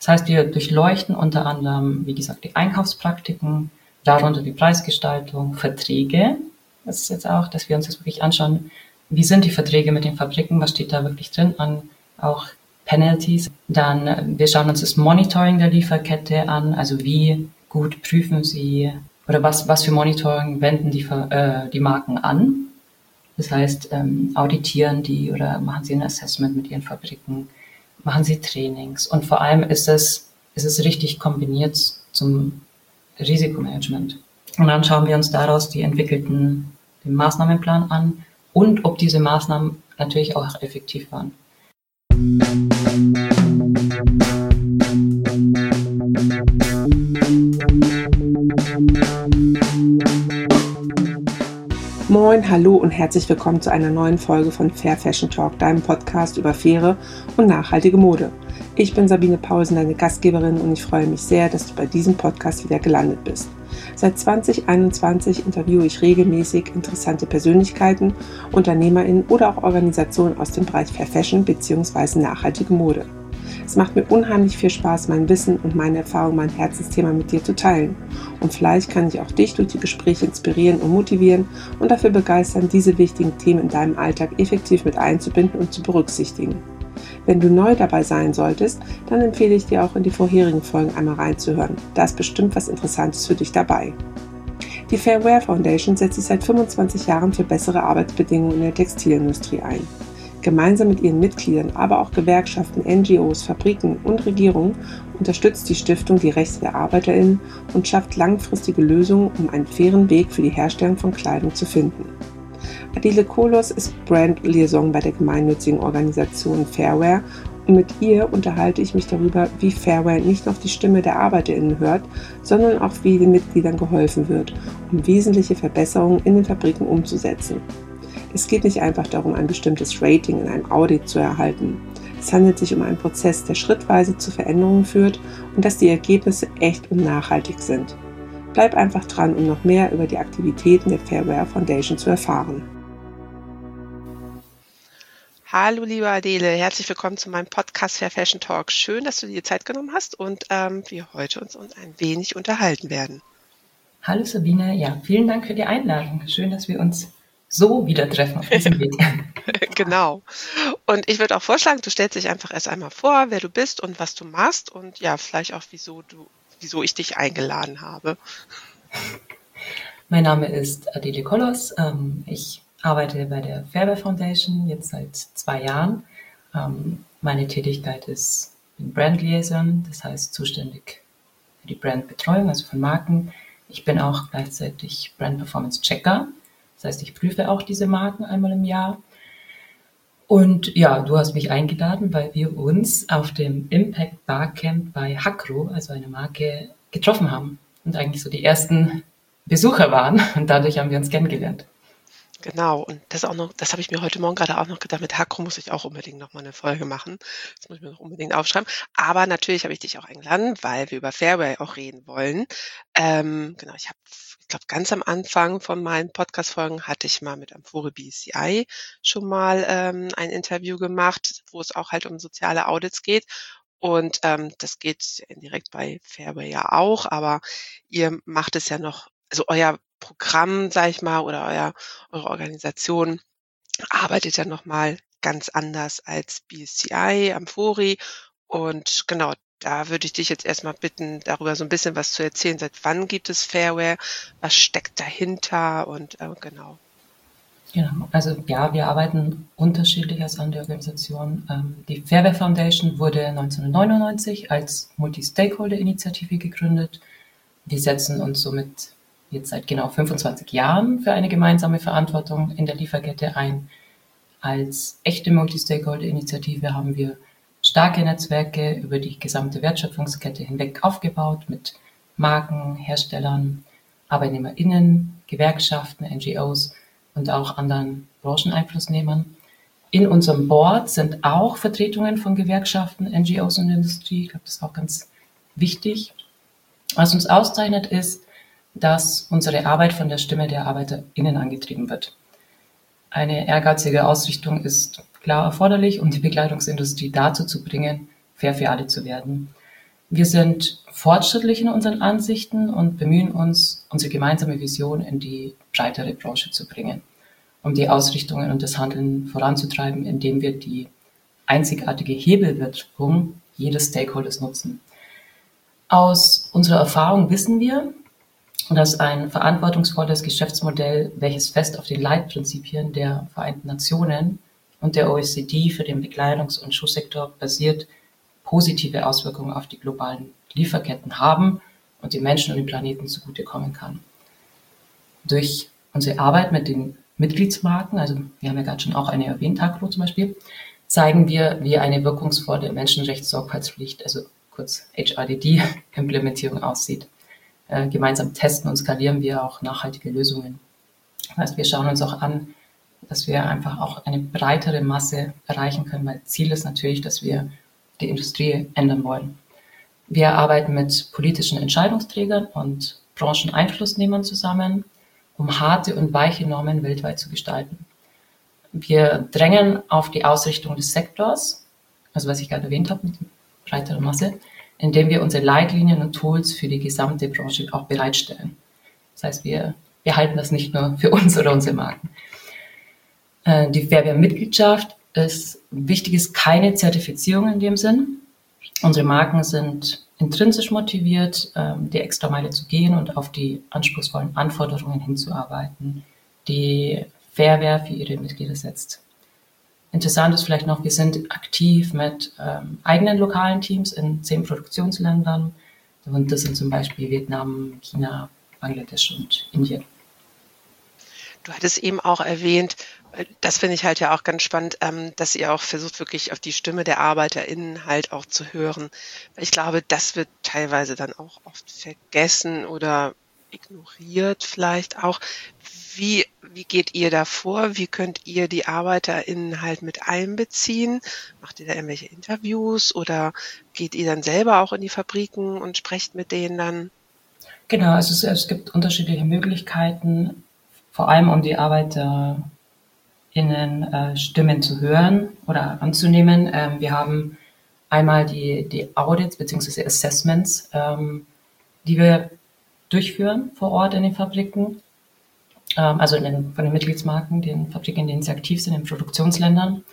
Das heißt, wir durchleuchten unter anderem, wie gesagt, die Einkaufspraktiken, darunter die Preisgestaltung, Verträge. Das ist jetzt auch, dass wir uns das wirklich anschauen, wie sind die Verträge mit den Fabriken, was steht da wirklich drin an, auch Penalties. Dann, wir schauen uns das Monitoring der Lieferkette an, also wie gut prüfen sie oder was für Monitoring wenden die Marken an. Das heißt, auditieren die oder machen sie ein Assessment mit ihren Fabriken, machen sie Trainings und vor allem ist es richtig kombiniert zum Risikomanagement. Und dann schauen wir uns daraus den Maßnahmenplan an und ob diese Maßnahmen natürlich auch effektiv waren. Moin, hallo und herzlich willkommen zu einer neuen Folge von Fair Fashion Talk, deinem Podcast über faire und nachhaltige Mode. Ich bin Sabine Paulsen, deine Gastgeberin und ich freue mich sehr, dass du bei diesem Podcast wieder gelandet bist. Seit 2021 interviewe ich regelmäßig interessante Persönlichkeiten, UnternehmerInnen oder auch Organisationen aus dem Bereich Fair Fashion bzw. nachhaltige Mode. Es macht mir unheimlich viel Spaß, mein Wissen und meine Erfahrung, mein Herzensthema mit dir zu teilen. Und vielleicht kann ich auch dich durch die Gespräche inspirieren und motivieren und dafür begeistern, diese wichtigen Themen in deinem Alltag effektiv mit einzubinden und zu berücksichtigen. Wenn du neu dabei sein solltest, dann empfehle ich dir auch in die vorherigen Folgen einmal reinzuhören. Da ist bestimmt was Interessantes für dich dabei. Die Fair Wear Foundation setzt sich seit 25 Jahren für bessere Arbeitsbedingungen in der Textilindustrie ein. Gemeinsam mit ihren Mitgliedern, aber auch Gewerkschaften, NGOs, Fabriken und Regierungen unterstützt die Stiftung die Rechte der ArbeiterInnen und schafft langfristige Lösungen, um einen fairen Weg für die Herstellung von Kleidung zu finden. Adele Kolos ist Brand Liaison bei der gemeinnützigen Organisation Fairwear und mit ihr unterhalte ich mich darüber, wie Fairwear nicht nur auf die Stimme der ArbeiterInnen hört, sondern auch wie den Mitgliedern geholfen wird, um wesentliche Verbesserungen in den Fabriken umzusetzen. Es geht nicht einfach darum, ein bestimmtes Rating in einem Audit zu erhalten. Es handelt sich um einen Prozess, der schrittweise zu Veränderungen führt und dass die Ergebnisse echt und nachhaltig sind. Bleib einfach dran, um noch mehr über die Aktivitäten der Fair Wear Foundation zu erfahren. Hallo liebe Adele, herzlich willkommen zu meinem Podcast Fair Fashion Talk. Schön, dass du dir Zeit genommen hast und wir heute uns ein wenig unterhalten werden. Hallo Sabine, ja, vielen Dank für die Einladung. Schön, dass wir uns so wieder treffen auf diesem Weg. Genau. Und ich würde auch vorschlagen, du stellst dich einfach erst einmal vor, wer du bist und was du machst und ja, vielleicht auch, wieso ich dich eingeladen habe. Mein Name ist Adele Kolos. Ich arbeite bei der Fair Wear Foundation jetzt seit 2 Jahren. Meine Tätigkeit ist Brand Liaison, das heißt zuständig für die Brandbetreuung, also von Marken. Ich bin auch gleichzeitig Brand Performance Checker. Das heißt, ich prüfe auch diese Marken einmal im Jahr. Und ja, du hast mich eingeladen, weil wir uns auf dem Impact Barcamp bei Hakro, also eine Marke, getroffen haben und eigentlich so die ersten Besucher waren. Und dadurch haben wir uns kennengelernt. Genau, und das habe ich mir heute Morgen gerade auch noch gedacht, mit Hakro muss ich auch unbedingt noch mal eine Folge machen. Das muss ich mir noch unbedingt aufschreiben. Aber natürlich habe ich dich auch eingeladen, weil wir über Fairwear auch reden wollen. Genau, ich glaube, ganz am Anfang von meinen Podcast-Folgen hatte ich mal mit Amphore BCI schon mal ein Interview gemacht, wo es auch halt um soziale Audits geht. Und das geht indirekt bei Fairwear ja auch, aber ihr macht es ja noch, also euer Programm, sage ich mal, oder eure Organisation arbeitet ja nochmal ganz anders als BCI, Amphori. Und genau, da würde ich dich jetzt erstmal bitten, darüber so ein bisschen was zu erzählen. Seit wann gibt es Fairwear? Was steckt dahinter? Und genau. Genau, also ja, wir arbeiten unterschiedlich als andere Organisationen. Die Fair Wear Foundation wurde 1999 als Multi-Stakeholder-Initiative gegründet. Wir setzen uns somit jetzt seit genau 25 Jahren für eine gemeinsame Verantwortung in der Lieferkette ein. Als echte Multi-Stakeholder-Initiative haben wir starke Netzwerke über die gesamte Wertschöpfungskette hinweg aufgebaut mit Marken, Herstellern, ArbeitnehmerInnen, Gewerkschaften, NGOs und auch anderen Brancheneinflussnehmern. In unserem Board sind auch Vertretungen von Gewerkschaften, NGOs und Industrie. Ich glaube, das ist auch ganz wichtig. Was uns auszeichnet, ist, dass unsere Arbeit von der Stimme der ArbeiterInnen angetrieben wird. Eine ehrgeizige Ausrichtung ist klar erforderlich, um die Bekleidungsindustrie dazu zu bringen, fair für alle zu werden. Wir sind fortschrittlich in unseren Ansichten und bemühen uns, unsere gemeinsame Vision in die breitere Branche zu bringen, um die Ausrichtungen und das Handeln voranzutreiben, indem wir die einzigartige Hebelwirkung jedes Stakeholders nutzen. Aus unserer Erfahrung wissen wir, dass ein verantwortungsvolles Geschäftsmodell, welches fest auf den Leitprinzipien der Vereinten Nationen und der OECD für den Bekleidungs- und Schuhsektor basiert, positive Auswirkungen auf die globalen Lieferketten haben und den Menschen und dem Planeten zugutekommen kann. Durch unsere Arbeit mit den Mitgliedsmarken, also wir haben ja gerade schon auch eine erwähnt, Hakro zum Beispiel, zeigen wir, wie eine wirkungsvolle Menschenrechtssorgfaltspflicht, also kurz HRDD-Implementierung aussieht. Gemeinsam testen und skalieren wir auch nachhaltige Lösungen. Das heißt, wir schauen uns auch an, dass wir einfach auch eine breitere Masse erreichen können, weil Ziel ist natürlich, dass wir die Industrie ändern wollen. Wir arbeiten mit politischen Entscheidungsträgern und Brancheneinflussnehmern zusammen, um harte und weiche Normen weltweit zu gestalten. Wir drängen auf die Ausrichtung des Sektors, also was ich gerade erwähnt habe, mit breiterer Masse, indem wir unsere Leitlinien und Tools für die gesamte Branche auch bereitstellen. Das heißt, wir halten das nicht nur für uns oder unsere Marken. Die Fairwear-Mitgliedschaft ist wichtig, ist keine Zertifizierung in dem Sinn. Unsere Marken sind intrinsisch motiviert, die Extrameile zu gehen und auf die anspruchsvollen Anforderungen hinzuarbeiten, die Fairwear für ihre Mitglieder setzt. Interessant ist vielleicht noch, wir sind aktiv mit eigenen lokalen Teams in 10 Produktionsländern. Und das sind zum Beispiel Vietnam, China, Bangladesch und Indien. Du hattest eben auch erwähnt, das finde ich halt ja auch ganz spannend, dass ihr auch versucht, wirklich auf die Stimme der ArbeiterInnen halt auch zu hören. Ich glaube, das wird teilweise dann auch oft vergessen oder ignoriert vielleicht auch. Wie geht ihr da vor? Wie könnt ihr die ArbeiterInnen halt mit einbeziehen? Macht ihr da irgendwelche Interviews oder geht ihr dann selber auch in die Fabriken und sprecht mit denen dann? Genau, also es gibt unterschiedliche Möglichkeiten, vor allem um die ArbeiterInnen Stimmen zu hören oder anzunehmen. Wir haben einmal die Audits bzw. Assessments, die wir durchführen vor Ort in den Fabriken. Also von den Mitgliedsmarken, den Fabriken, in denen sie aktiv sind, in Produktionsländern.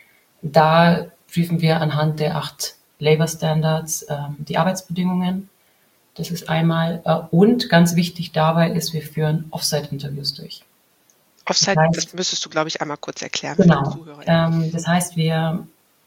Da prüfen wir anhand der 8 Labor Standards die Arbeitsbedingungen. Das ist einmal. Und ganz wichtig dabei ist, wir führen Offsite-Interviews durch. Offsite, das müsstest du, glaube ich, einmal kurz erklären für die Zuhörer. Das heißt, wir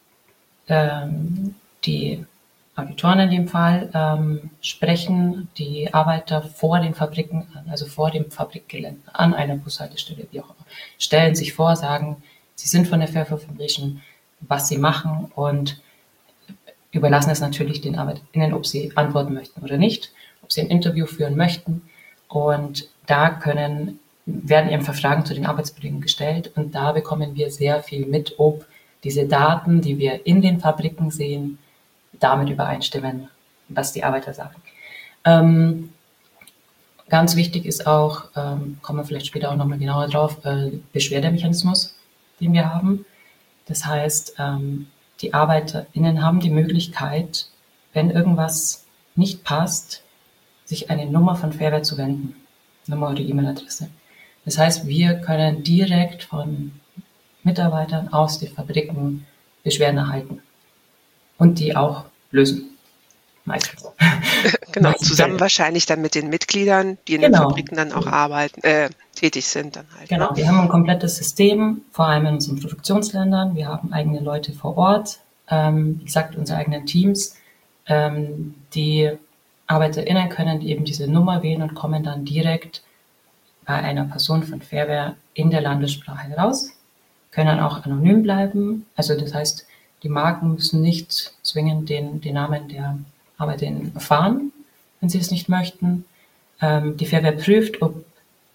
die Auditoren in dem Fall sprechen die Arbeiter vor den Fabriken an, also vor dem Fabrikgelände, an einer Bushaltestelle, wie auch immer. Stellen sich vor, sagen, sie sind von der Fairwear Foundation, was sie machen und überlassen es natürlich den ArbeiterInnen, ob sie antworten möchten oder nicht, ob sie ein Interview führen möchten. Und da werden einfach Fragen zu den Arbeitsbedingungen gestellt und da bekommen wir sehr viel mit, ob diese Daten, die wir in den Fabriken sehen, damit übereinstimmen, was die Arbeiter sagen. Ganz wichtig ist auch, kommen wir vielleicht später auch nochmal genauer drauf, Beschwerdemechanismus, den wir haben. Das heißt, die ArbeiterInnen haben die Möglichkeit, wenn irgendwas nicht passt, sich eine Nummer von Fairwear zu wenden. Nummer oder E-Mail-Adresse. Das heißt, wir können direkt von Mitarbeitern aus den Fabriken Beschwerden erhalten. Und die auch lösen. Meistens. Genau, zusammen wahrscheinlich dann mit den Mitgliedern, die in den Fabriken dann auch tätig sind. Dann halt, genau, wir haben ein komplettes System, vor allem in unseren Produktionsländern. Wir haben eigene Leute vor Ort, wie gesagt, unsere eigenen Teams. Die ArbeiterInnen können eben diese Nummer wählen und kommen dann direkt bei einer Person von Fairwear in der Landessprache heraus, können auch anonym bleiben. Also das heißt, die Marken müssen nicht zwingend den Namen der Arbeiterin erfahren, wenn sie es nicht möchten. Die Fairwear prüft, ob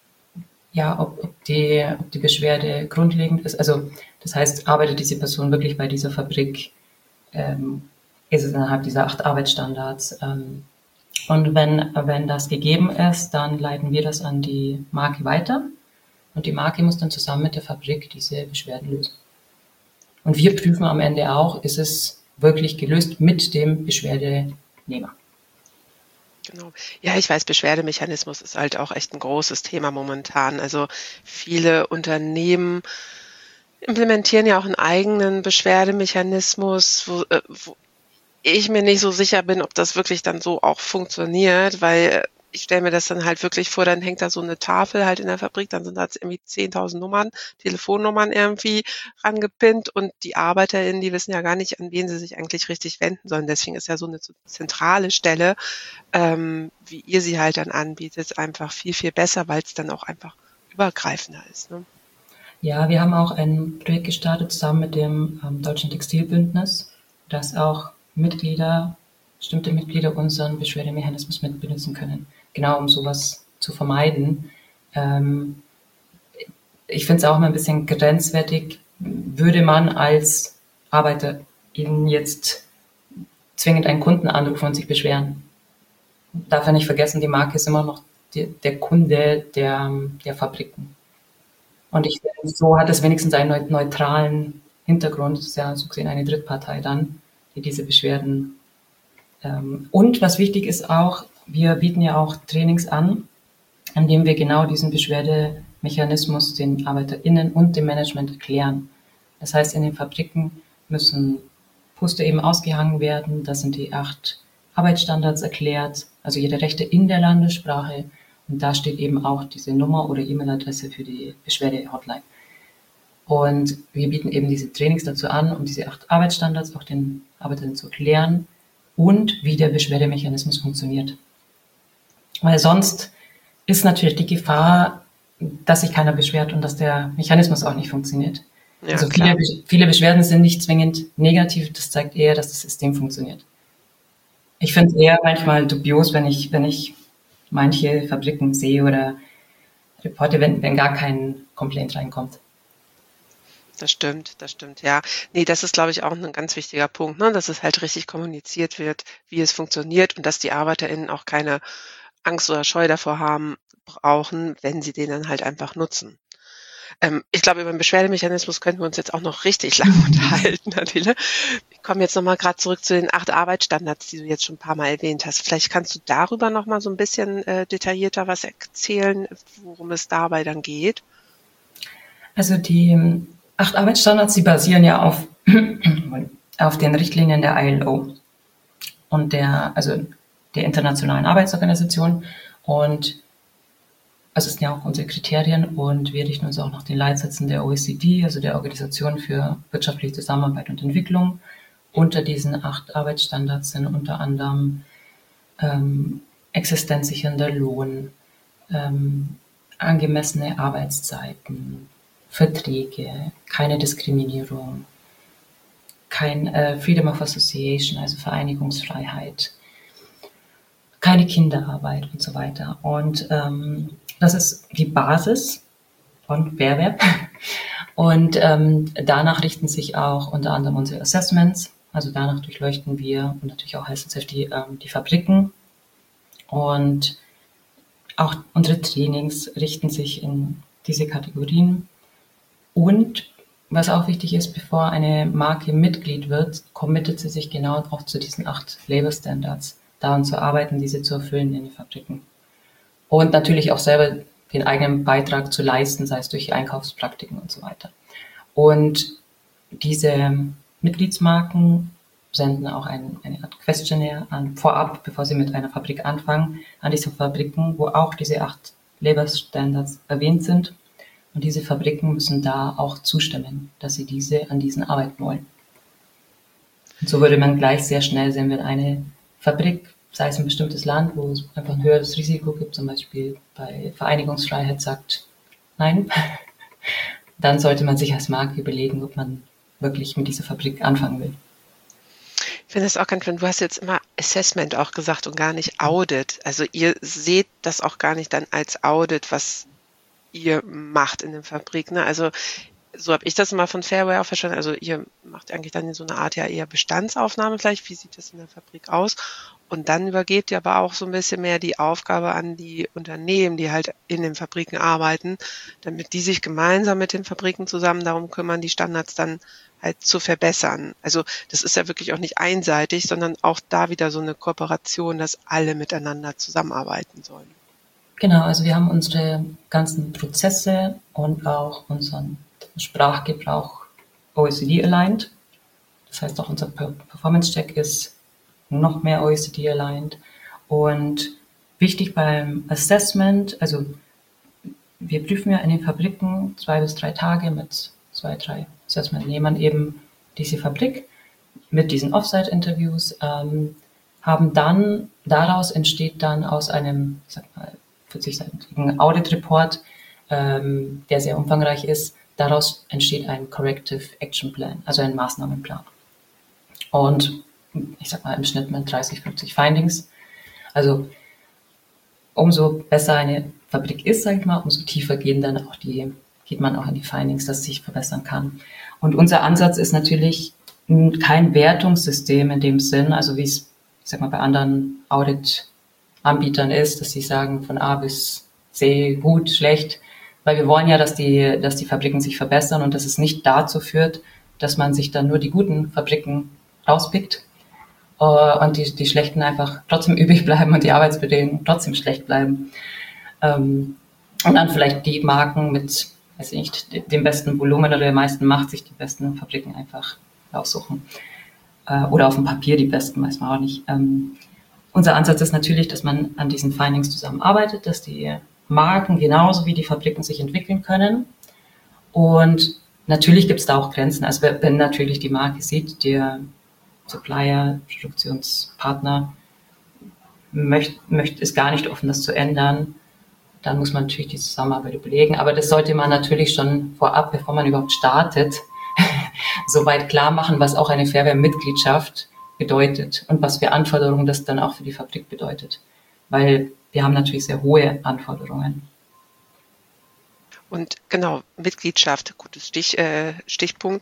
die Beschwerde grundlegend ist. Also das heißt, arbeitet diese Person wirklich bei dieser Fabrik, ist es innerhalb dieser 8 Arbeitsstandards. Und wenn das gegeben ist, dann leiten wir das an die Marke weiter. Und die Marke muss dann zusammen mit der Fabrik diese Beschwerden lösen. Und wir prüfen am Ende auch, ist es wirklich gelöst mit dem Beschwerdewesen Arbeitnehmer. Genau. Ja, ich weiß, Beschwerdemechanismus ist halt auch echt ein großes Thema momentan. Also viele Unternehmen implementieren ja auch einen eigenen Beschwerdemechanismus, wo ich mir nicht so sicher bin, ob das wirklich dann so auch funktioniert, weil ich stelle mir das dann halt wirklich vor, dann hängt da so eine Tafel halt in der Fabrik, dann sind da jetzt irgendwie 10.000 Nummern, Telefonnummern irgendwie rangepinnt und die ArbeiterInnen, die wissen ja gar nicht, an wen sie sich eigentlich richtig wenden sollen. Deswegen ist ja so eine zentrale Stelle, wie ihr sie halt dann anbietet, einfach viel, viel besser, weil es dann auch einfach übergreifender ist. Ne? Ja, wir haben auch ein Projekt gestartet zusammen mit dem Deutschen Textilbündnis, das auch bestimmte Mitglieder unseren Beschwerdemechanismus mit benutzen können, genau um sowas zu vermeiden. Ich finde es auch mal ein bisschen grenzwertig, würde man als Arbeiter Ihnen jetzt zwingend einen Kunden anrufen und sich beschweren. Darf ja nicht vergessen, die Marke ist immer noch der Kunde der Fabriken. Und ich finde, so hat es wenigstens einen neutralen Hintergrund. Das ist ja so gesehen eine Drittpartei dann, die diese Beschwerden. Und was wichtig ist auch, wir bieten ja auch Trainings an, an dem wir genau diesen Beschwerdemechanismus den ArbeiterInnen und dem Management erklären. Das heißt, in den Fabriken müssen Poster eben ausgehangen werden. Da sind die 8 Arbeitsstandards erklärt, also jede Rechte in der Landessprache. Und da steht eben auch diese Nummer oder E-Mail-Adresse für die Beschwerde-Hotline. Und wir bieten eben diese Trainings dazu an, um diese 8 Arbeitsstandards auch den Arbeitern zu erklären und wie der Beschwerdemechanismus funktioniert. Weil sonst ist natürlich die Gefahr, dass sich keiner beschwert und dass der Mechanismus auch nicht funktioniert. Ja, also viele Beschwerden sind nicht zwingend negativ, das zeigt eher, dass das System funktioniert. Ich finde es eher manchmal dubios, wenn ich manche Fabriken sehe oder Reporte, wenn gar kein Complaint reinkommt. Das stimmt, ja. Nee, das ist, glaube ich, auch ein ganz wichtiger Punkt, ne? Dass es halt richtig kommuniziert wird, wie es funktioniert und dass die ArbeiterInnen auch keine Angst oder Scheu davor brauchen, wenn sie den dann halt einfach nutzen. Ich glaube, über den Beschwerdemechanismus könnten wir uns jetzt auch noch richtig lange unterhalten, Adele. Wir kommen jetzt nochmal gerade zurück zu den 8 Arbeitsstandards, die du jetzt schon ein paar Mal erwähnt hast. Vielleicht kannst du darüber nochmal so ein bisschen detaillierter was erzählen, worum es dabei dann geht. Also die 8 Arbeitsstandards, die basieren ja auf den Richtlinien der ILO und der Internationalen Arbeitsorganisation. Und also es sind ja auch unsere Kriterien und wir richten uns auch nach den Leitsätzen der OECD, also der Organisation für wirtschaftliche Zusammenarbeit und Entwicklung. Unter diesen 8 Arbeitsstandards sind unter anderem existenzsichernder Lohn, angemessene Arbeitszeiten, Verträge, keine Diskriminierung, kein Freedom of Association, also Vereinigungsfreiheit, keine Kinderarbeit und so weiter. Und das ist die Basis von Fair. Und danach richten sich auch unter anderem unsere Assessments. Also danach durchleuchten wir und natürlich auch Health and Safety die Fabriken. Und auch unsere Trainings richten sich in diese Kategorien. Und was auch wichtig ist, bevor eine Marke Mitglied wird, committet sie sich genau auch zu diesen 8 Labor Standards, daran zu arbeiten, diese zu erfüllen in den Fabriken. Und natürlich auch selber den eigenen Beitrag zu leisten, sei es durch Einkaufspraktiken und so weiter. Und diese Mitgliedsmarken senden auch eine Art Questionnaire vorab, bevor sie mit einer Fabrik anfangen, an diese Fabriken, wo auch diese 8 Labor Standards erwähnt sind. Und diese Fabriken müssen da auch zustimmen, dass sie an diesen arbeiten wollen. Und so würde man gleich sehr schnell sehen, wenn eine Fabrik, sei es ein bestimmtes Land, wo es einfach ein höheres Risiko gibt, zum Beispiel bei Vereinigungsfreiheit sagt, nein, dann sollte man sich als Marke überlegen, ob man wirklich mit dieser Fabrik anfangen will. Ich finde das auch ganz spannend. Du hast jetzt immer Assessment auch gesagt und gar nicht Audit. Also ihr seht das auch gar nicht dann als Audit, was ihr macht in der Fabrik. Ne? Also so habe ich das mal von Fairware auch verstanden. Also ihr macht eigentlich dann so eine Art ja eher Bestandsaufnahme vielleicht. Wie sieht das in der Fabrik aus? Und dann übergebt ihr aber auch so ein bisschen mehr die Aufgabe an die Unternehmen, die halt in den Fabriken arbeiten, damit die sich gemeinsam mit den Fabriken zusammen darum kümmern, die Standards dann halt zu verbessern. Also das ist ja wirklich auch nicht einseitig, sondern auch da wieder so eine Kooperation, dass alle miteinander zusammenarbeiten sollen. Genau, also wir haben unsere ganzen Prozesse und auch unseren Sprachgebrauch OECD-aligned. Das heißt, auch unser Performance-Check ist noch mehr OECD-aligned. Und wichtig beim Assessment, also wir prüfen ja in den Fabriken 2 bis 3 Tage mit 2, 3 Assessment-Nehmern eben diese Fabrik mit diesen Offsite-Interviews, haben dann, daraus entsteht dann aus einem, ich sag mal, 40-seitigen Audit-Report, der sehr umfangreich ist, daraus entsteht ein Corrective Action Plan, also ein Maßnahmenplan. Und ich sag mal im Schnitt mit 30, 50 Findings. Also umso besser eine Fabrik ist, sage ich mal, umso tiefer geht man auch in die Findings, dass es sich verbessern kann. Und unser Ansatz ist natürlich kein Wertungssystem in dem Sinn, also wie es, ich sag mal, bei anderen Audit-Anbietern ist, dass sie sagen von A bis C gut, schlecht, weil wir wollen ja, dass die Fabriken sich verbessern und dass es nicht dazu führt, dass man sich dann nur die guten Fabriken rauspickt und die schlechten einfach trotzdem übrig bleiben und die Arbeitsbedingungen trotzdem schlecht bleiben. Und dann vielleicht die Marken mit, weiß ich nicht, dem besten Volumen oder der meisten Macht sich die besten Fabriken einfach aussuchen. Oder auf dem Papier die besten, weiß man auch nicht. Unser Ansatz ist natürlich, dass man an diesen Findings zusammenarbeitet, dass die Marken genauso wie die Fabriken sich entwickeln können. Und natürlich gibt es da auch Grenzen. Also wenn natürlich die Marke sieht, der Supplier, Produktionspartner ist gar nicht offen, das zu ändern, dann muss man natürlich die Zusammenarbeit überlegen. Aber das sollte man natürlich schon vorab, bevor man überhaupt startet, soweit klar machen, was auch eine Fairware-Mitgliedschaft bedeutet und was für Anforderungen das dann auch für die Fabrik bedeutet. Weil wir haben natürlich sehr hohe Anforderungen. Und genau, Mitgliedschaft, gutes Stichwort.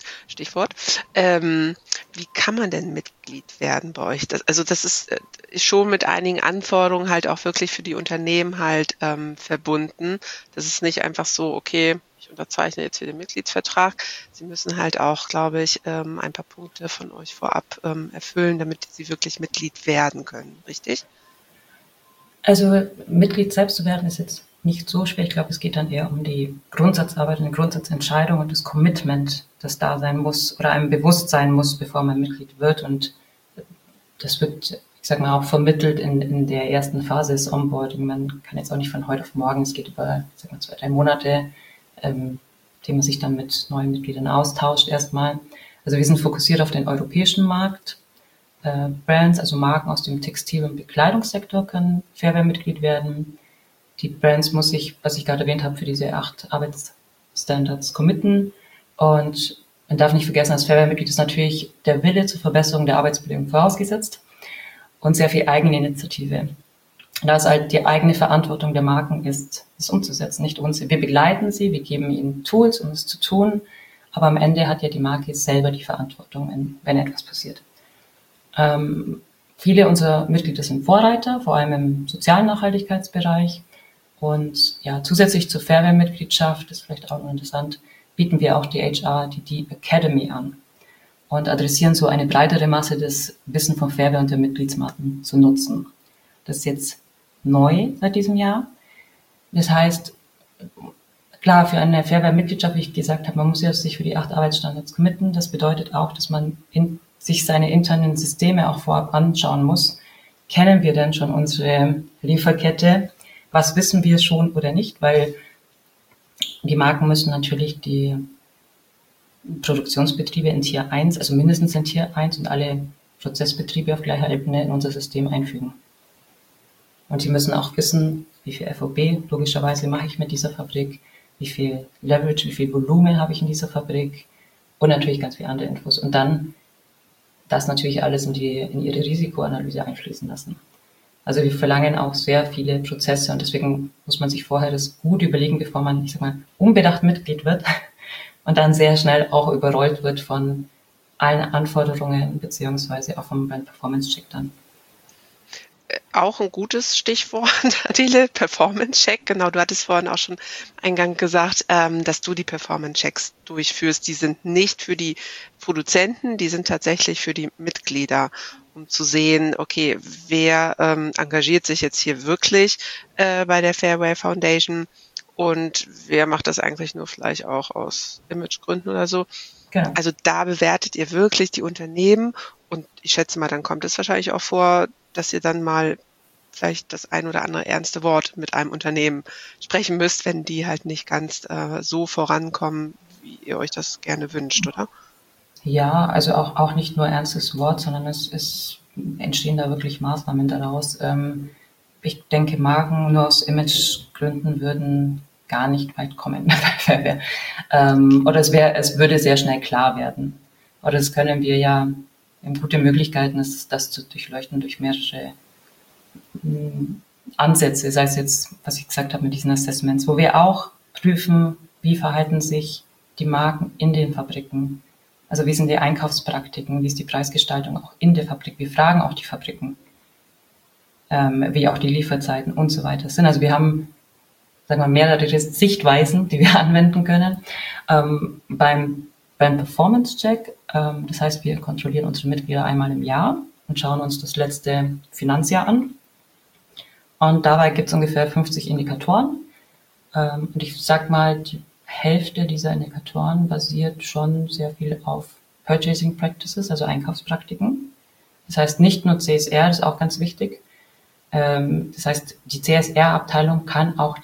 Wie kann man denn Mitglied werden bei euch? Das ist schon mit einigen Anforderungen halt auch wirklich für die Unternehmen halt verbunden. Das ist nicht einfach so, okay, ich unterzeichne jetzt hier den Mitgliedsvertrag. Sie müssen halt auch, glaube ich, ein paar Punkte von euch vorab erfüllen, damit Sie wirklich Mitglied werden können, richtig? Also Mitglied selbst zu werden ist jetzt nicht so schwer. Ich glaube, es geht dann eher um die Grundsatzarbeit, eine Grundsatzentscheidung und das Commitment, das da sein muss oder einem bewusst sein muss, bevor man Mitglied wird. Und das wird, ich sag mal, auch vermittelt in der ersten Phase des Onboarding. Man kann jetzt auch nicht von heute auf morgen, es geht über, ich sag mal, 2, 3 Monate, indem man sich dann mit neuen Mitgliedern austauscht erstmal. Also wir sind fokussiert auf den europäischen Markt. Brands, also Marken aus dem Textil- und Bekleidungssektor können Fairware-Mitglied werden. Die Brands muss sich, was ich gerade erwähnt habe, für diese 8 Arbeitsstandards committen. Und man darf nicht vergessen, als Fairware-Mitglied ist natürlich der Wille zur Verbesserung der Arbeitsbedingungen vorausgesetzt und sehr viel Eigeninitiative. Da es halt die eigene Verantwortung der Marken ist, es umzusetzen, nicht uns. Wir begleiten sie, wir geben ihnen Tools, um es zu tun, aber am Ende hat ja die Marke selber die Verantwortung, wenn etwas passiert. Viele unserer Mitglieder sind Vorreiter, vor allem im sozialen Nachhaltigkeitsbereich. Und ja, zusätzlich zur Fairware-Mitgliedschaft, ist vielleicht auch noch interessant, bieten wir auch die HRDD Academy an und adressieren so eine breitere Masse des Wissen von Fairware und der Mitgliedsmarken zu nutzen. Das ist jetzt neu seit diesem Jahr. Das heißt, klar, für eine Fairware-Mitgliedschaft, wie ich gesagt habe, man muss ja sich für die 8 Arbeitsstandards committen. Das bedeutet auch, dass man sich seine internen Systeme auch vorab anschauen muss. Kennen wir denn schon unsere Lieferkette? Was wissen wir schon oder nicht? Weil die Marken müssen natürlich die Produktionsbetriebe in Tier 1, also mindestens in Tier 1 und alle Prozessbetriebe auf gleicher Ebene in unser System einfügen. Und sie müssen auch wissen, wie viel FOB logischerweise mache ich mit dieser Fabrik, wie viel Leverage, wie viel Volumen habe ich in dieser Fabrik und natürlich ganz viele andere Infos. Und dann das natürlich alles in ihre Risikoanalyse einfließen lassen. Also wir verlangen auch sehr viele Prozesse und deswegen muss man sich vorher das gut überlegen, bevor man, ich sag mal, unbedacht Mitglied wird und dann sehr schnell auch überrollt wird von allen Anforderungen beziehungsweise auch vom Brand Performance Check dann. auch ein gutes Stichwort, Adele, Performance-Check. Genau, du hattest vorhin auch schon eingangs gesagt, dass du die Performance-Checks durchführst. Die sind nicht für die Produzenten, die sind tatsächlich für die Mitglieder, um zu sehen, okay, wer engagiert sich jetzt hier wirklich bei der Fairway Foundation und wer macht das eigentlich nur vielleicht auch aus Imagegründen oder so. Genau. Also da bewertet ihr wirklich die Unternehmen und ich schätze mal, dann kommt es wahrscheinlich auch vor, dass ihr dann mal vielleicht das ein oder andere ernste Wort mit einem Unternehmen sprechen müsst, wenn die halt nicht ganz so vorankommen, wie ihr euch das gerne wünscht, oder? Ja, also auch nicht nur ernstes Wort, sondern es entstehen da wirklich Maßnahmen daraus. Ich denke, Marken nur aus Imagegründen würden gar nicht weit kommen. Oder es würde sehr schnell klar werden. Oder das können wir ja, gute Möglichkeiten ist, das zu durchleuchten durch mehrere Ansätze, sei es jetzt, was ich gesagt habe mit diesen Assessments, wo wir auch prüfen, wie verhalten sich die Marken in den Fabriken. Also wie sind die Einkaufspraktiken, wie ist die Preisgestaltung auch in der Fabrik. Wir fragen auch die Fabriken, wie auch die Lieferzeiten und so weiter sind. Also wir haben, sagen wir, mehrere Sichtweisen, die wir anwenden können. Beim Performance-Check, das heißt, wir kontrollieren unsere Mitglieder einmal im Jahr und schauen uns das letzte Finanzjahr an. Und dabei gibt es ungefähr 50 Indikatoren. Und ich sag mal, die Hälfte dieser Indikatoren basiert schon sehr viel auf Purchasing Practices, also Einkaufspraktiken. Das heißt nicht nur CSR, das ist auch ganz wichtig. Das heißt, die CSR-Abteilung kann auch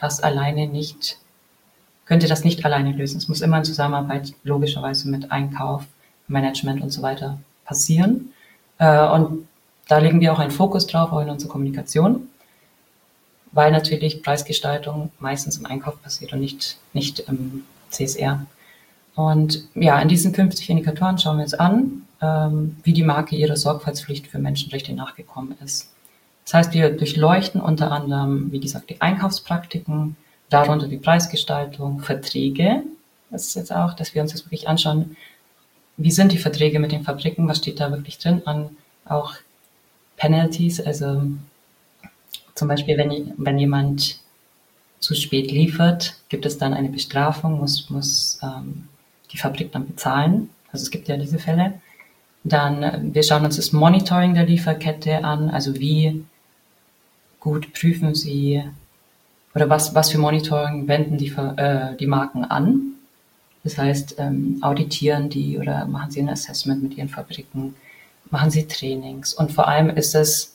könnte das nicht alleine lösen. Es muss immer in Zusammenarbeit logischerweise mit Einkauf, Management und so weiter passieren. Und da legen wir auch einen Fokus drauf, auch in unserer Kommunikation, weil natürlich Preisgestaltung meistens im Einkauf passiert und nicht im CSR. Und ja, in diesen 50 Indikatoren schauen wir uns an, wie die Marke ihrer Sorgfaltspflicht für Menschenrechte nachgekommen ist. Das heißt, wir durchleuchten unter anderem, wie gesagt, die Einkaufspraktiken, darunter die Preisgestaltung, Verträge. Das ist jetzt auch, dass wir uns das wirklich anschauen, wie sind die Verträge mit den Fabriken, was steht da wirklich drin an auch Penalties, also zum Beispiel, wenn jemand zu spät liefert, gibt es dann eine Bestrafung, muss die Fabrik dann bezahlen. Also es gibt ja diese Fälle. Dann, wir schauen uns das Monitoring der Lieferkette an, also wie gut prüfen Sie oder was für Monitoring wenden die Marken an. Das heißt, auditieren die oder machen Sie ein Assessment mit Ihren Fabriken, machen Sie Trainings und vor allem ist es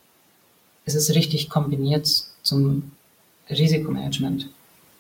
richtig kombiniert zum Risikomanagement.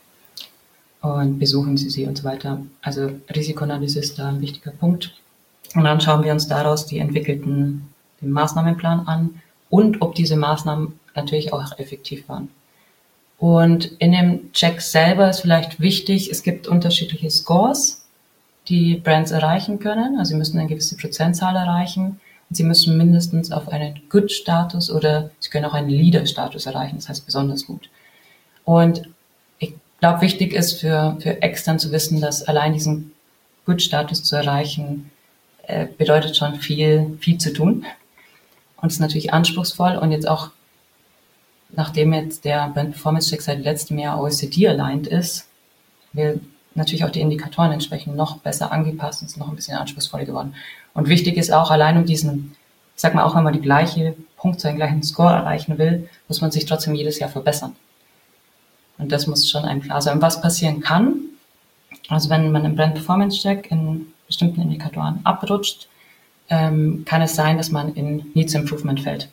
Und besuchen Sie und so weiter. Also Risikoanalyse ist da ein wichtiger Punkt. Und dann schauen wir uns daraus den Maßnahmenplan an und ob diese Maßnahmen natürlich auch effektiv waren. Und in dem Check selber ist vielleicht wichtig, es gibt unterschiedliche Scores, die Brands erreichen können. Also sie müssen eine gewisse Prozentzahl erreichen. Und sie müssen mindestens auf einen Good-Status oder sie können auch einen Leader-Status erreichen, das heißt besonders gut. Und ich glaube, wichtig ist für extern zu wissen, dass allein diesen Good-Status zu erreichen, bedeutet schon viel zu tun. Und ist natürlich anspruchsvoll und jetzt auch, nachdem jetzt der Brand Performance Check seit letztem Jahr OECD-aligned ist, will natürlich auch die Indikatoren entsprechend noch besser angepasst und ist noch ein bisschen anspruchsvoller geworden. Und wichtig ist auch, allein um diesen, ich sag mal, auch wenn man die gleiche Punktzahl, den gleichen Score erreichen will, muss man sich trotzdem jedes Jahr verbessern. Und das muss schon einem klar sein. Was passieren kann, also wenn man im Brand Performance Check in bestimmten Indikatoren abrutscht, kann es sein, dass man in Needs Improvement fällt.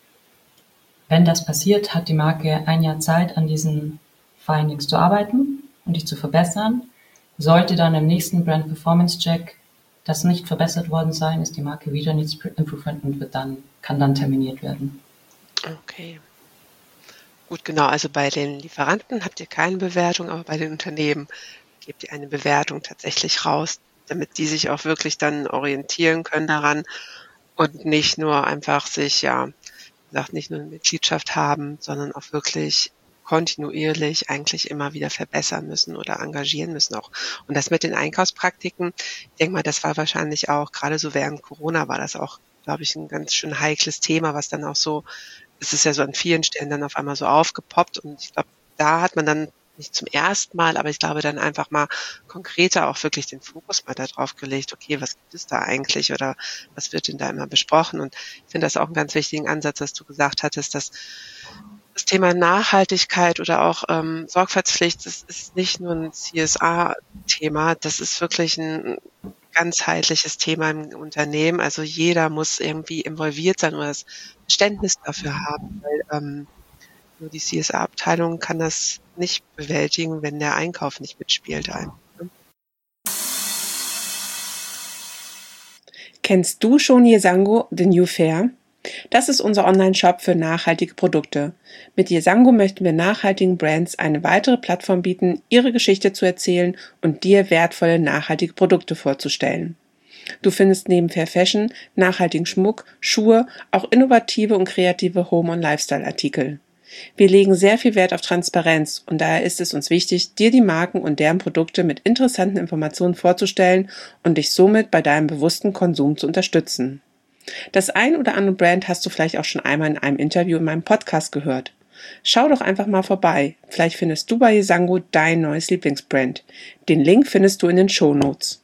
Wenn das passiert, hat die Marke ein Jahr Zeit, an diesen Findings zu arbeiten und die zu verbessern. Sollte dann im nächsten Brand Performance Check das nicht verbessert worden sein, ist die Marke wieder Needs Improvement und kann dann terminiert werden. Okay. Gut, genau. Also bei den Lieferanten habt ihr keine Bewertung, aber bei den Unternehmen gebt ihr eine Bewertung tatsächlich raus, damit die sich auch wirklich dann orientieren können daran und nicht nur einfach sich, nicht nur eine Mitgliedschaft haben, sondern auch wirklich kontinuierlich eigentlich immer wieder verbessern müssen oder engagieren müssen auch. Und das mit den Einkaufspraktiken, ich denke mal, das war wahrscheinlich auch, gerade so während Corona war das auch, glaube ich, ein ganz schön heikles Thema, was dann auch so es ist ja so an vielen Stellen dann auf einmal so aufgepoppt und ich glaube, da hat man dann nicht zum ersten Mal, aber ich glaube dann einfach mal konkreter auch wirklich den Fokus mal darauf gelegt, okay, was gibt es da eigentlich oder was wird denn da immer besprochen? Und ich finde das auch einen ganz wichtigen Ansatz, dass du gesagt hattest, dass das Thema Nachhaltigkeit oder auch Sorgfaltspflicht, das ist nicht nur ein CSA-Thema, das ist wirklich ein ganzheitliches Thema im Unternehmen. Also jeder muss irgendwie involviert sein oder das Verständnis dafür haben, weil nur die CSA-Abteilung kann das nicht bewältigen, wenn der Einkauf nicht mitspielt. Kennst du schon Yesango, The New Fair? Das ist unser Online-Shop für nachhaltige Produkte. Mit Yesango möchten wir nachhaltigen Brands eine weitere Plattform bieten, ihre Geschichte zu erzählen und dir wertvolle nachhaltige Produkte vorzustellen. Du findest neben Fair Fashion, nachhaltigen Schmuck, Schuhe, auch innovative und kreative Home- und Lifestyle-Artikel. Wir legen sehr viel Wert auf Transparenz und daher ist es uns wichtig, dir die Marken und deren Produkte mit interessanten Informationen vorzustellen und dich somit bei deinem bewussten Konsum zu unterstützen. Das ein oder andere Brand hast du vielleicht auch schon einmal in einem Interview in meinem Podcast gehört. Schau doch einfach mal vorbei. Vielleicht findest du bei Yesango dein neues Lieblingsbrand. Den Link findest du in den Shownotes.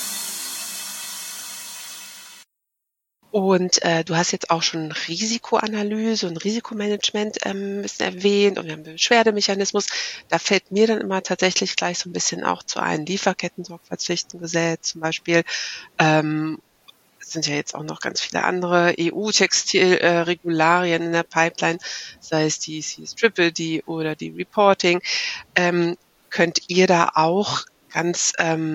Und du hast jetzt auch schon Risikoanalyse und Risikomanagement ein bisschen erwähnt und wir haben den Beschwerdemechanismus. Da fällt mir dann immer tatsächlich gleich so ein bisschen auch zu ein Lieferketten-Sorgfaltspflichtengesetz zum Beispiel. Es sind ja jetzt auch noch ganz viele andere EU-Textilregularien in der Pipeline, sei es die CS-Triple-D oder die Reporting. Könnt ihr da auch ganz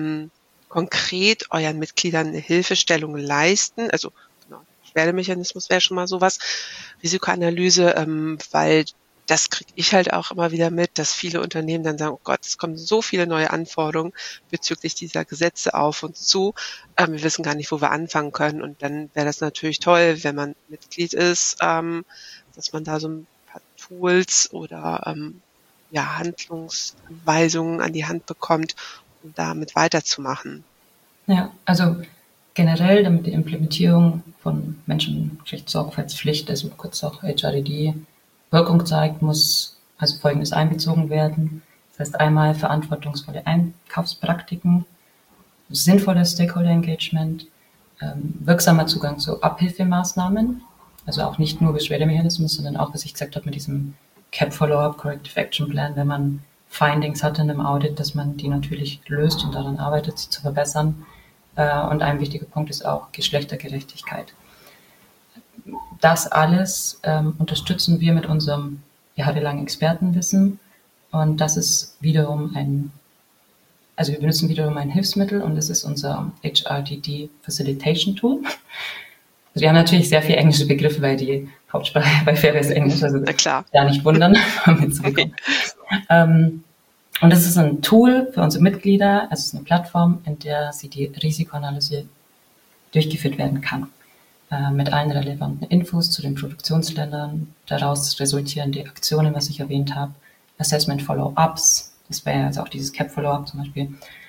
konkret euren Mitgliedern eine Hilfestellung leisten? Also genau, Beschwerdemechanismus wäre schon mal sowas. Risikoanalyse, weil das kriege ich halt auch immer wieder mit, dass viele Unternehmen dann sagen, oh Gott, es kommen so viele neue Anforderungen bezüglich dieser Gesetze auf uns zu. Wir wissen gar nicht, wo wir anfangen können. Und dann wäre das natürlich toll, wenn man Mitglied ist, dass man da so ein paar Tools oder Handlungsanweisungen an die Hand bekommt, um damit weiterzumachen. Ja, also generell, damit die Implementierung von Menschenrechtssorgfaltspflicht, also kurz auch HRED, Wirkung zeigt, muss also Folgendes einbezogen werden. Das heißt einmal verantwortungsvolle Einkaufspraktiken, sinnvolles Stakeholder-Engagement, wirksamer Zugang zu Abhilfemaßnahmen, also auch nicht nur Beschwerdemechanismus, sondern auch, was ich gesagt habe, mit diesem CAP-Follow-up, Corrective Action Plan, wenn man Findings hat in einem Audit, dass man die natürlich löst und daran arbeitet, sie zu verbessern. Und ein wichtiger Punkt ist auch Geschlechtergerechtigkeit. Das alles unterstützen wir mit unserem jahrelangen Expertenwissen und das ist wiederum wir benutzen wiederum ein Hilfsmittel und das ist unser HRDD Facilitation Tool. Also wir haben natürlich sehr viele englische Begriffe, weil die Hauptsprache bei Fair ist Englisch, also da nicht wundern, damit zurückkommen. Und das ist ein Tool für unsere Mitglieder, also es ist eine Plattform, in der sie die Risikoanalyse durchgeführt werden kann. Mit allen relevanten Infos zu den Produktionsländern, daraus resultierende Aktionen, was ich erwähnt habe, Assessment Follow-ups, das wäre also auch dieses CAP-Follow-up zum Beispiel,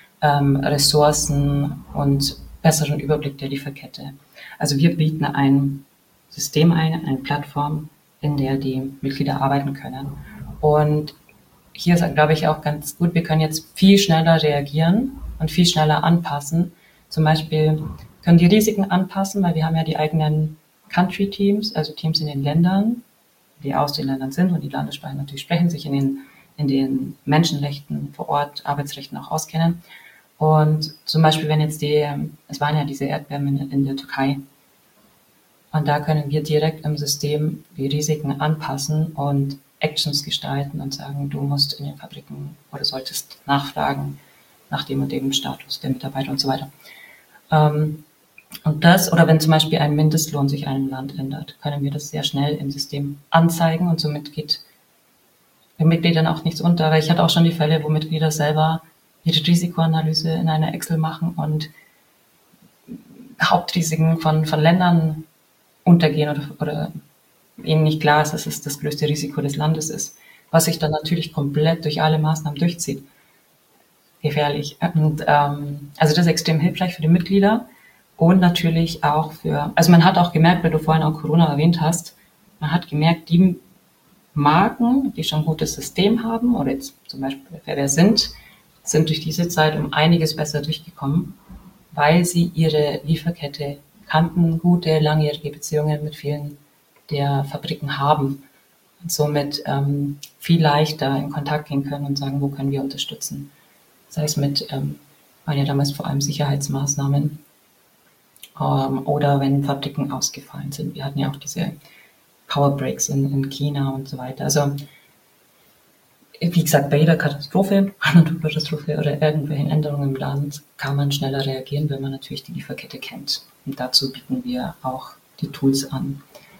Ressourcen und besseren Überblick der Lieferkette. Also wir bieten ein System ein, eine Plattform, in der die Mitglieder arbeiten können. Und hier ist, glaube ich, auch ganz gut, wir können jetzt viel schneller reagieren und viel schneller anpassen. Zum Beispiel können die Risiken anpassen, weil wir haben ja die eigenen Country-Teams, also Teams in den Ländern, die aus den Ländern sind und die Landessprachen natürlich sprechen, sich in den Menschenrechten vor Ort, Arbeitsrechten auch auskennen. Und zum Beispiel, wenn jetzt es waren ja diese Erdbeben in der Türkei, und da können wir direkt im System die Risiken anpassen und Actions gestalten und sagen, du musst in den Fabriken oder solltest nachfragen nach dem und dem Status der Mitarbeiter und so weiter. Und das, oder wenn zum Beispiel ein Mindestlohn sich in einem Land ändert, können wir das sehr schnell im System anzeigen und somit geht den Mitgliedern auch nichts unter. Weil ich hatte auch schon die Fälle, wo Mitglieder selber ihre Risikoanalyse in einer Excel machen und Hauptrisiken von Ländern untergehen oder ihnen nicht klar ist, dass es das größte Risiko des Landes ist, was sich dann natürlich komplett durch alle Maßnahmen durchzieht. Gefährlich. Und also das ist extrem hilfreich für die Mitglieder und natürlich auch also man hat auch gemerkt, weil du vorhin auch Corona erwähnt hast, man hat gemerkt, die Marken, die schon ein gutes System haben oder jetzt zum Beispiel wer sind durch diese Zeit um einiges besser durchgekommen, weil sie ihre Lieferkette kannten, gute, langjährige Beziehungen mit vielen der Fabriken haben und somit viel leichter in Kontakt gehen können und sagen, wo können wir unterstützen. Sei es mit, waren ja damals vor allem Sicherheitsmaßnahmen oder wenn Fabriken ausgefallen sind. Wir hatten ja auch diese Power Breaks in China und so weiter. Also wie gesagt, bei jeder Katastrophe, Naturkatastrophe oder irgendwelchen Änderungen im Land kann man schneller reagieren, wenn man natürlich die Lieferkette kennt. Und dazu bieten wir auch die Tools an.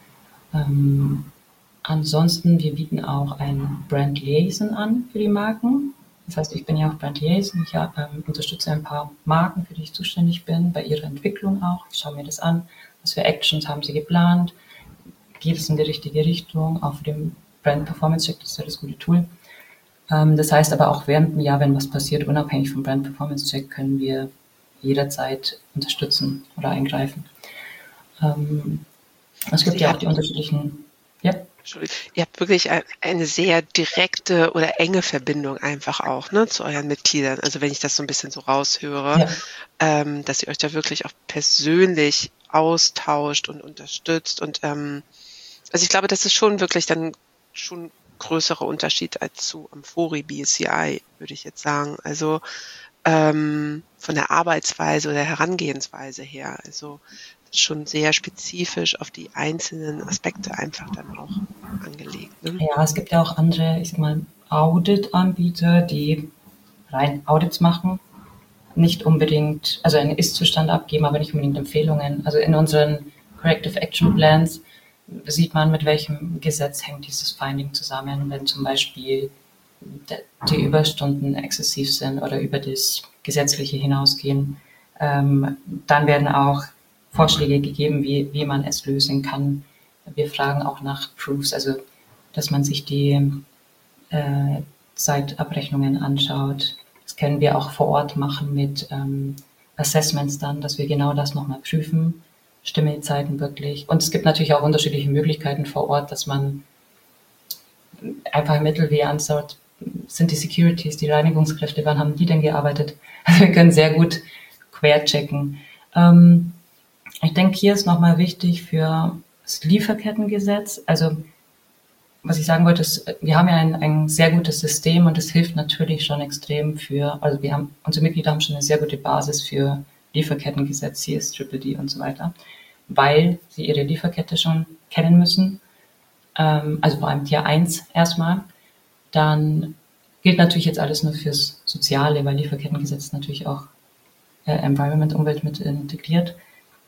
Ansonsten, wir bieten auch ein Brand Liaison an für die Marken. Das heißt, ich bin ja auch Brand Liaison. Ich unterstütze ein paar Marken, für die ich zuständig bin, bei ihrer Entwicklung auch. Ich schaue mir das an. Was für Actions haben sie geplant? Geht es in die richtige Richtung? Auch für den Brand Performance Check, das ist ja das gute Tool. Das heißt aber auch während dem Jahr, wenn was passiert, unabhängig vom Brand Performance Check, können wir jederzeit unterstützen oder eingreifen. Es gibt ja auch die unterschiedlichen, ja. Ihr habt wirklich eine sehr direkte oder enge Verbindung einfach auch, ne, zu euren Mitgliedern. Also wenn ich das so ein bisschen so raushöre, dass ihr euch da wirklich auch persönlich austauscht und unterstützt. Und also ich glaube, das ist schon wirklich dann schon größerer Unterschied als zu Amfori BSCI, würde ich jetzt sagen. Also von der Arbeitsweise oder Herangehensweise her. Also schon sehr spezifisch auf die einzelnen Aspekte einfach dann auch angelegt. Ne? Ja, es gibt ja auch andere, ich sag mal, Audit-Anbieter, die rein Audits machen, nicht unbedingt, also einen Ist-Zustand abgeben, aber nicht unbedingt Empfehlungen. Also in unseren Corrective Action Plans sieht man, mit welchem Gesetz hängt dieses Finding zusammen, wenn zum Beispiel die Überstunden exzessiv sind oder über das Gesetzliche hinausgehen. Dann werden auch Vorschläge gegeben, wie man es lösen kann. Wir fragen auch nach Proofs, also dass man sich die Zeitabrechnungen anschaut. Das können wir auch vor Ort machen mit Assessments dann, dass wir genau das nochmal prüfen. Stimmen die Zeiten wirklich? Und es gibt natürlich auch unterschiedliche Möglichkeiten vor Ort, dass man einfach Mittel wie anschaut, sind die Securities, die Reinigungskräfte, wann haben die denn gearbeitet? Also wir können sehr gut querchecken. Ich denke, hier ist nochmal wichtig für das Lieferkettengesetz. Also was ich sagen wollte, ist, wir haben ja ein sehr gutes System und es hilft natürlich schon extrem also unsere Mitglieder haben schon eine sehr gute Basis für Lieferkettengesetz, CSDDD und so weiter, weil sie ihre Lieferkette schon kennen müssen, also vor allem Tier 1 erstmal. Dann gilt natürlich jetzt alles nur fürs Soziale, weil Lieferkettengesetz natürlich auch Environment, Umwelt mit integriert.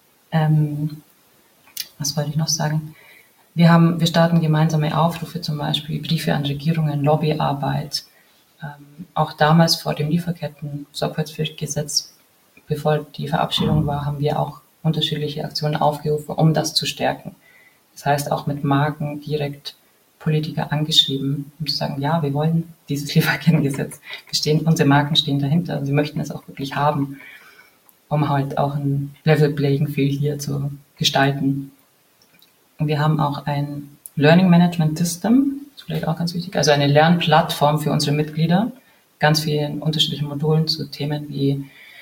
Was wollte ich noch sagen? Wir starten gemeinsame Aufrufe, zum Beispiel Briefe an Regierungen, Lobbyarbeit. Auch damals vor dem Lieferketten-Sorgfaltspflichtgesetz, bevor die Verabschiedung war, haben wir auch unterschiedliche Aktionen aufgerufen, um das zu stärken. Das heißt, auch mit Marken direkt Politiker angeschrieben, um zu sagen, ja, wir wollen dieses Lieferkettengesetz. Unsere Marken stehen dahinter, sie möchten es auch wirklich haben, um halt auch ein Level Playing Field hier zu gestalten. Und wir haben auch ein Learning Management System, das ist vielleicht auch ganz wichtig, also eine Lernplattform für unsere Mitglieder, ganz vielen unterschiedlichen Modulen zu Themen wie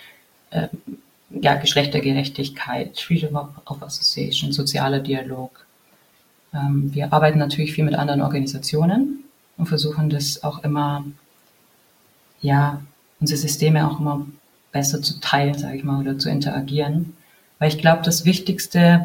Geschlechtergerechtigkeit, Freedom of Association, sozialer Dialog. Wir arbeiten natürlich viel mit anderen Organisationen und versuchen das auch immer, unsere Systeme auch immer besser zu teilen, sage ich mal, oder zu interagieren. Weil ich glaube, das Wichtigste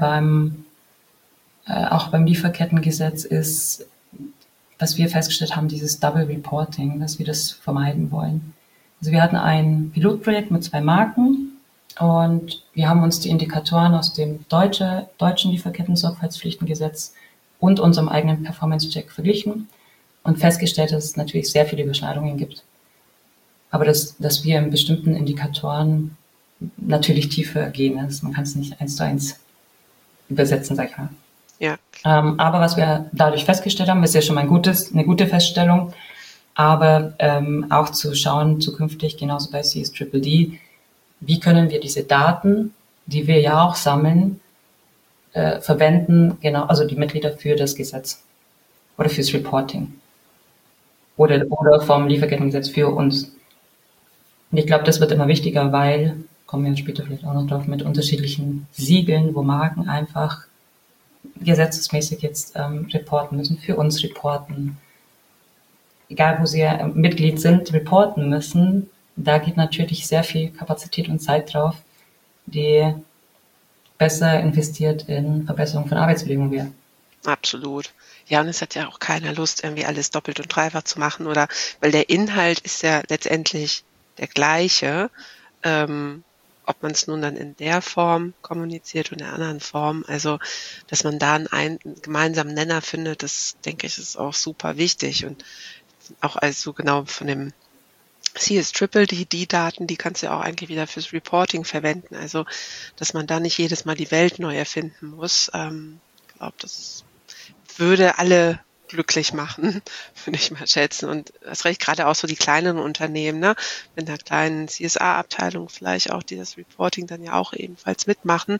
auch beim Lieferkettengesetz ist, was wir festgestellt haben, dieses Double Reporting, dass wir das vermeiden wollen. Also wir hatten ein Pilotprojekt mit 2 Marken und wir haben uns die Indikatoren aus dem deutschen Lieferketten-Sorgfaltspflichtengesetz und unserem eigenen Performance-Check verglichen und festgestellt, dass es natürlich sehr viele Überschneidungen gibt. Aber dass wir in bestimmten Indikatoren natürlich tiefer gehen. Also man kann es nicht 1:1 übersetzen, sag ich mal. Ja. Aber was wir dadurch festgestellt haben, ist ja schon mal eine gute Feststellung, aber auch zu schauen, zukünftig, genauso bei CSDDD, wie können wir diese Daten, die wir ja auch sammeln, verwenden genau, also die Mitglieder für das Gesetz oder fürs Reporting oder vom Lieferkettengesetz für uns. Und ich glaube, das wird immer wichtiger, weil, kommen wir später vielleicht auch noch drauf, mit unterschiedlichen Siegeln, wo Marken einfach gesetzesmäßig jetzt reporten müssen, für uns reporten. Egal, wo sie Mitglied sind, reporten müssen, da geht natürlich sehr viel Kapazität und Zeit drauf, die besser investiert in Verbesserung von Arbeitsbedingungen wäre. Absolut. Ja, und es hat ja auch keiner Lust, irgendwie alles doppelt und dreifach zu machen, oder, weil der Inhalt ist ja letztendlich der gleiche, ob man es nun dann in der Form kommuniziert oder in der anderen Form. Also, dass man da einen gemeinsamen Nenner findet, das denke ich, ist auch super wichtig. Und auch also genau von dem CS-Triple, die Daten, die kannst du ja auch eigentlich wieder fürs Reporting verwenden. Also, dass man da nicht jedes Mal die Welt neu erfinden muss. Ich glaube, das würde alle glücklich machen, würde ich mal schätzen. Und das recht, gerade auch so die kleineren Unternehmen, ne, mit einer kleinen CSA-Abteilung vielleicht auch, die das Reporting dann ja auch ebenfalls mitmachen,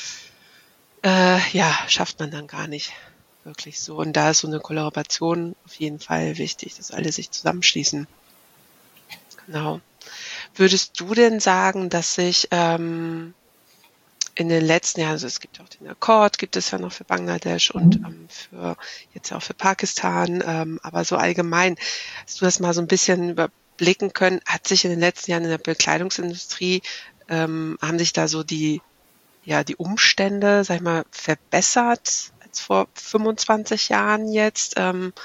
schafft man dann gar nicht wirklich so. Und da ist so eine Kollaboration auf jeden Fall wichtig, dass alle sich zusammenschließen. Genau. Würdest du denn sagen, dass sich in den letzten Jahren, also es gibt auch den Accord, gibt es ja noch für Bangladesch und für jetzt auch für Pakistan, aber so allgemein, hast du das mal so ein bisschen überblicken können, hat sich in den letzten Jahren in der Bekleidungsindustrie, haben sich da so die Umstände, sag ich mal, verbessert als vor 25 Jahren jetzt?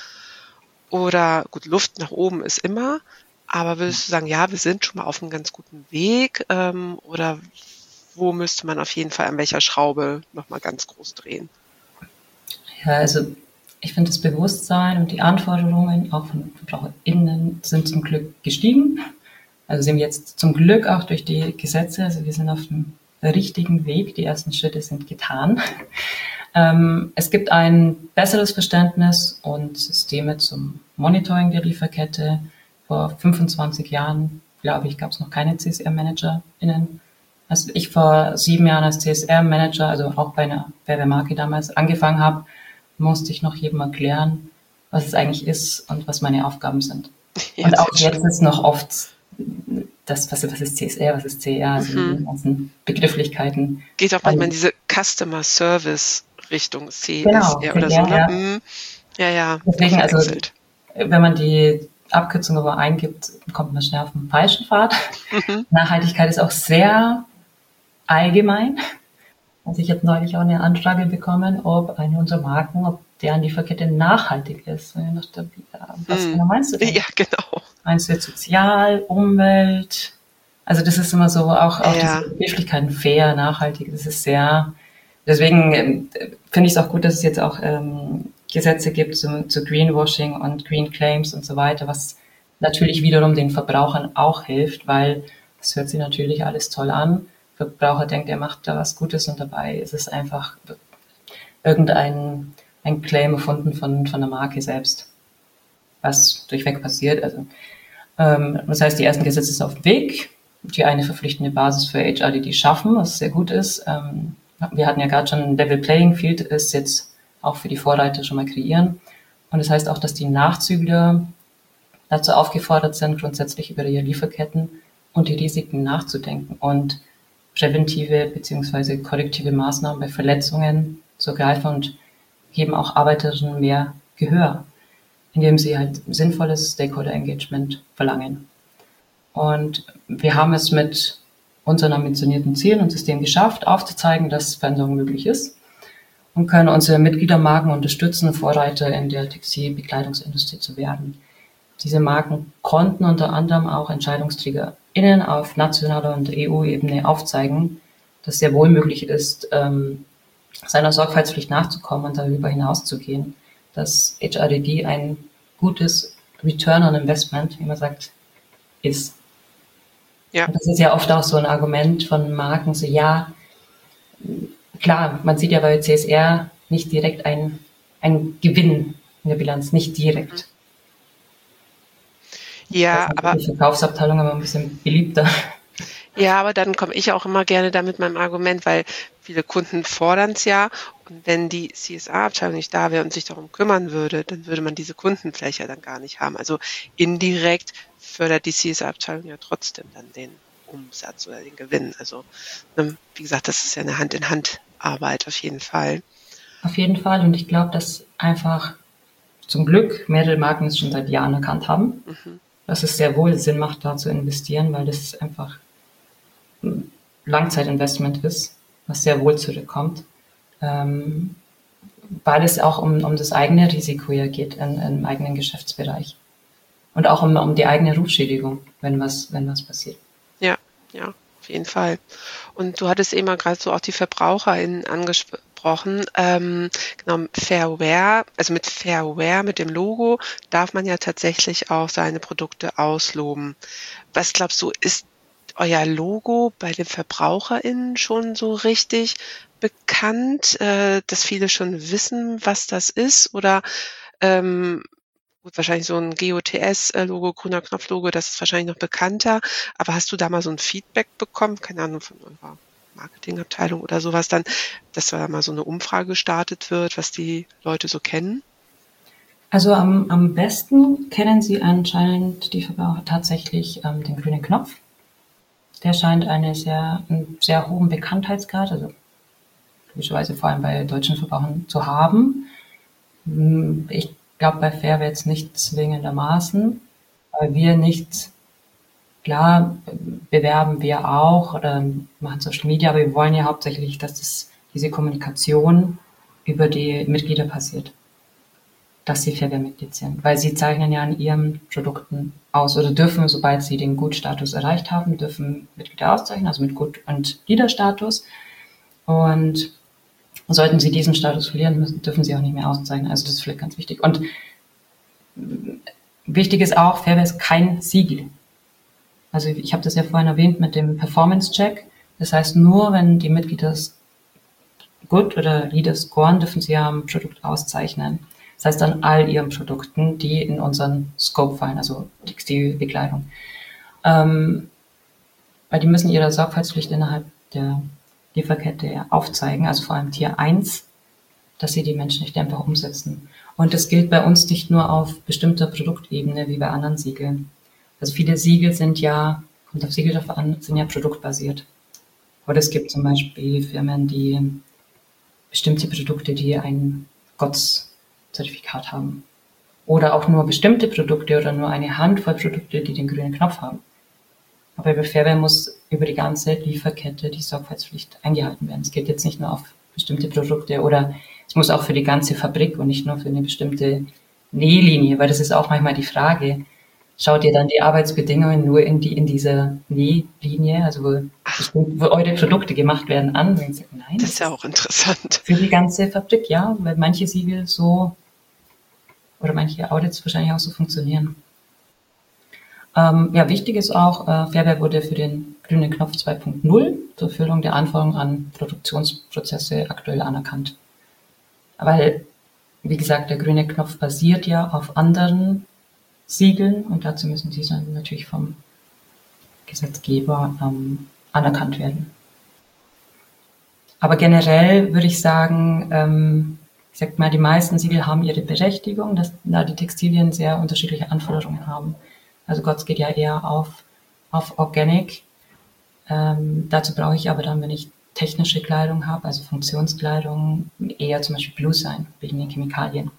Oder gut, Luft nach oben ist immer, aber würdest du sagen, ja, wir sind schon mal auf einem ganz guten Weg, oder wo müsste man auf jeden Fall an welcher Schraube nochmal ganz groß drehen? Ja, also ich finde, das Bewusstsein und die Anforderungen auch von VerbraucherInnen sind zum Glück gestiegen. Also sind jetzt zum Glück auch durch die Gesetze, also wir sind auf dem richtigen Weg, die ersten Schritte sind getan. Es gibt ein besseres Verständnis und Systeme zum Monitoring der Lieferkette. Vor 25 Jahren, glaube ich, gab es noch keine CSR-ManagerInnen. Als ich vor 7 Jahren als CSR-Manager, also auch bei einer Werbemarke damals, angefangen habe, musste ich noch jedem erklären, was es eigentlich ist und was meine Aufgaben sind. Ja, und auch jetzt ist noch oft das, was ist CSR, was ist CR, also die ganzen Begrifflichkeiten. Geht auch manchmal in diese Customer Service Richtung CSR, genau, oder so, ne? Ja. Deswegen, also, wenn man die Abkürzung aber eingibt, kommt man schnell auf den falschen Pfad. Nachhaltigkeit ist auch sehr allgemein. Also ich habe neulich auch eine Anfrage bekommen, ob eine unserer Marken, ob deren Lieferkette nachhaltig ist. Und ich dachte, was genau meinst du denn? Ja, genau. Meinst du jetzt sozial, Umwelt? Also das ist immer so, auch diese Begrifflichkeiten, fair, nachhaltig, das ist sehr, deswegen finde ich es auch gut, dass es jetzt auch Gesetze gibt zu Greenwashing und Green Claims und so weiter, was natürlich wiederum den Verbrauchern auch hilft, weil das hört sich natürlich alles toll an. Der Verbraucher denkt, er macht da was Gutes und dabei ist es einfach ein Claim erfunden von der Marke selbst, was durchweg passiert. Also das heißt, die ersten Gesetze sind auf dem Weg, die eine verpflichtende Basis für HRDD schaffen, was sehr gut ist. Wir hatten ja gerade schon ein Level Playing Field, ist jetzt auch für die Vorreiter schon mal kreieren. Und das heißt auch, dass die Nachzügler dazu aufgefordert sind, grundsätzlich über ihre Lieferketten und die Risiken nachzudenken und präventive bzw. korrektive Maßnahmen bei Verletzungen zu ergreifen und geben auch Arbeiterinnen mehr Gehör, indem sie halt sinnvolles Stakeholder-Engagement verlangen. Und wir haben es mit unseren ambitionierten Zielen und Systemen geschafft, aufzuzeigen, dass Veränderung möglich ist und können unsere Mitgliedermarken unterstützen, Vorreiter in der Textilbekleidungsindustrie zu werden. Diese Marken konnten unter anderem auch EntscheidungsträgerInnen auf nationaler und EU-Ebene aufzeigen, dass sehr wohl möglich ist, seiner Sorgfaltspflicht nachzukommen und darüber hinauszugehen, dass HRDD ein gutes Return on Investment, wie man sagt, ist. Ja. Und das ist ja oft auch so ein Argument von Marken, so ja, klar, man sieht ja bei CSR nicht direkt einen Gewinn in der Bilanz, nicht direkt. Ja, aber die Verkaufsabteilung aber ein bisschen beliebter. Ja, aber dann komme ich auch immer gerne da mit meinem Argument, weil viele Kunden fordern es ja Und wenn die CSR-Abteilung nicht da wäre und sich darum kümmern würde, dann würde man diese Kundenfläche dann gar nicht haben. Also indirekt fördert die CSR-Abteilung ja trotzdem dann den Umsatz oder den Gewinn. Also wie gesagt, das ist ja eine Hand-in-Hand-Arbeit auf jeden Fall. Auf jeden Fall. Und ich glaube, dass einfach zum Glück mehrere Marken es schon seit Jahren erkannt haben, dass es sehr wohl Sinn macht, da zu investieren, weil das einfach ein Langzeitinvestment ist, was sehr wohl zurückkommt, weil es auch um das eigene Risiko ja geht im eigenen Geschäftsbereich und auch um die eigene Rufschädigung, wenn was passiert. Ja, auf jeden Fall. Und du hattest eben mal gerade so auch die VerbraucherInnen angesprochen. Genau, Fairware, also mit Fairware, mit dem Logo, darf man ja tatsächlich auch seine Produkte ausloben. Was glaubst du, ist euer Logo bei den VerbraucherInnen schon so richtig bekannt, dass viele schon wissen, was das ist? Oder gut, wahrscheinlich so ein GOTS-Logo, grüner Knopf-Logo, das ist wahrscheinlich noch bekannter. Aber hast du da mal so ein Feedback bekommen, keine Ahnung, von eurer Marketingabteilung oder sowas dann, dass da mal so eine Umfrage gestartet wird, was die Leute so kennen? Also am besten kennen sie anscheinend die Verbraucher tatsächlich den grünen Knopf. Der scheint einen sehr hohen Bekanntheitsgrad, also logischerweise vor allem bei deutschen Verbrauchern zu haben. Ich glaube bei Fairware jetzt nicht zwingendermaßen, weil wir nicht, klar bewerben wir auch oder machen Social Media, aber wir wollen ja hauptsächlich, dass diese Kommunikation über die Mitglieder passiert, dass sie Fairware-Mitglied sind, weil sie zeichnen ja an ihren Produkten aus oder dürfen, sobald sie den Gut-Status erreicht haben, dürfen Mitglieder auszeichnen, also mit Gut- und Leader-Status. Und sollten sie diesen Status verlieren, dürfen sie auch nicht mehr auszeichnen. Also das ist vielleicht ganz wichtig. Und wichtig ist auch, Fairware ist kein Siegel. Also ich habe das ja vorhin erwähnt mit dem Performance-Check. Das heißt, nur wenn die Mitglieder Good oder Leader scoren, dürfen sie ja ein Produkt auszeichnen. Das heißt an all ihren Produkten, die in unseren Scope fallen, also Textilbekleidung. Weil die müssen ihre Sorgfaltspflicht innerhalb der Lieferkette aufzeigen, also vor allem Tier 1, dass sie die Menschen nicht einfach umsetzen. Und das gilt bei uns nicht nur auf bestimmter Produktebene wie bei anderen Siegeln. Also viele Siegel sind ja, kommt auf Siegel darauf an, sind ja produktbasiert. Oder es gibt zum Beispiel Firmen, die bestimmte Produkte, die ein GOTS-Zertifikat haben. Oder auch nur bestimmte Produkte oder nur eine Handvoll Produkte, die den grünen Knopf haben. Aber bei Fairware muss über die ganze Lieferkette die Sorgfaltspflicht eingehalten werden. Es geht jetzt nicht nur auf bestimmte Produkte oder es muss auch für die ganze Fabrik und nicht nur für eine bestimmte Nählinie, weil das ist auch manchmal die Frage. Schaut ihr dann die Arbeitsbedingungen nur in dieser Nählinie, also wo eure Produkte gemacht werden, an? Und ich sage, nein, das ist ja auch interessant. Für die ganze Fabrik, ja, weil manche Siegel so oder manche Audits wahrscheinlich auch so funktionieren. Ja, wichtig ist auch, Fairware wurde für den grünen Knopf 2.0 zur Erfüllung der Anforderungen an Produktionsprozesse aktuell anerkannt. Weil, wie gesagt, der grüne Knopf basiert ja auf anderen Siegeln und dazu müssen sie dann natürlich vom Gesetzgeber anerkannt werden. Aber generell würde ich sagen, ich sag mal, die meisten Siegel haben ihre Berechtigung, da die Textilien sehr unterschiedliche Anforderungen haben. Also GOTS geht ja eher auf Organic. Dazu brauche ich aber dann, wenn ich technische Kleidung habe, also Funktionskleidung, eher zum Beispiel Blue sein, wegen den Chemikalien.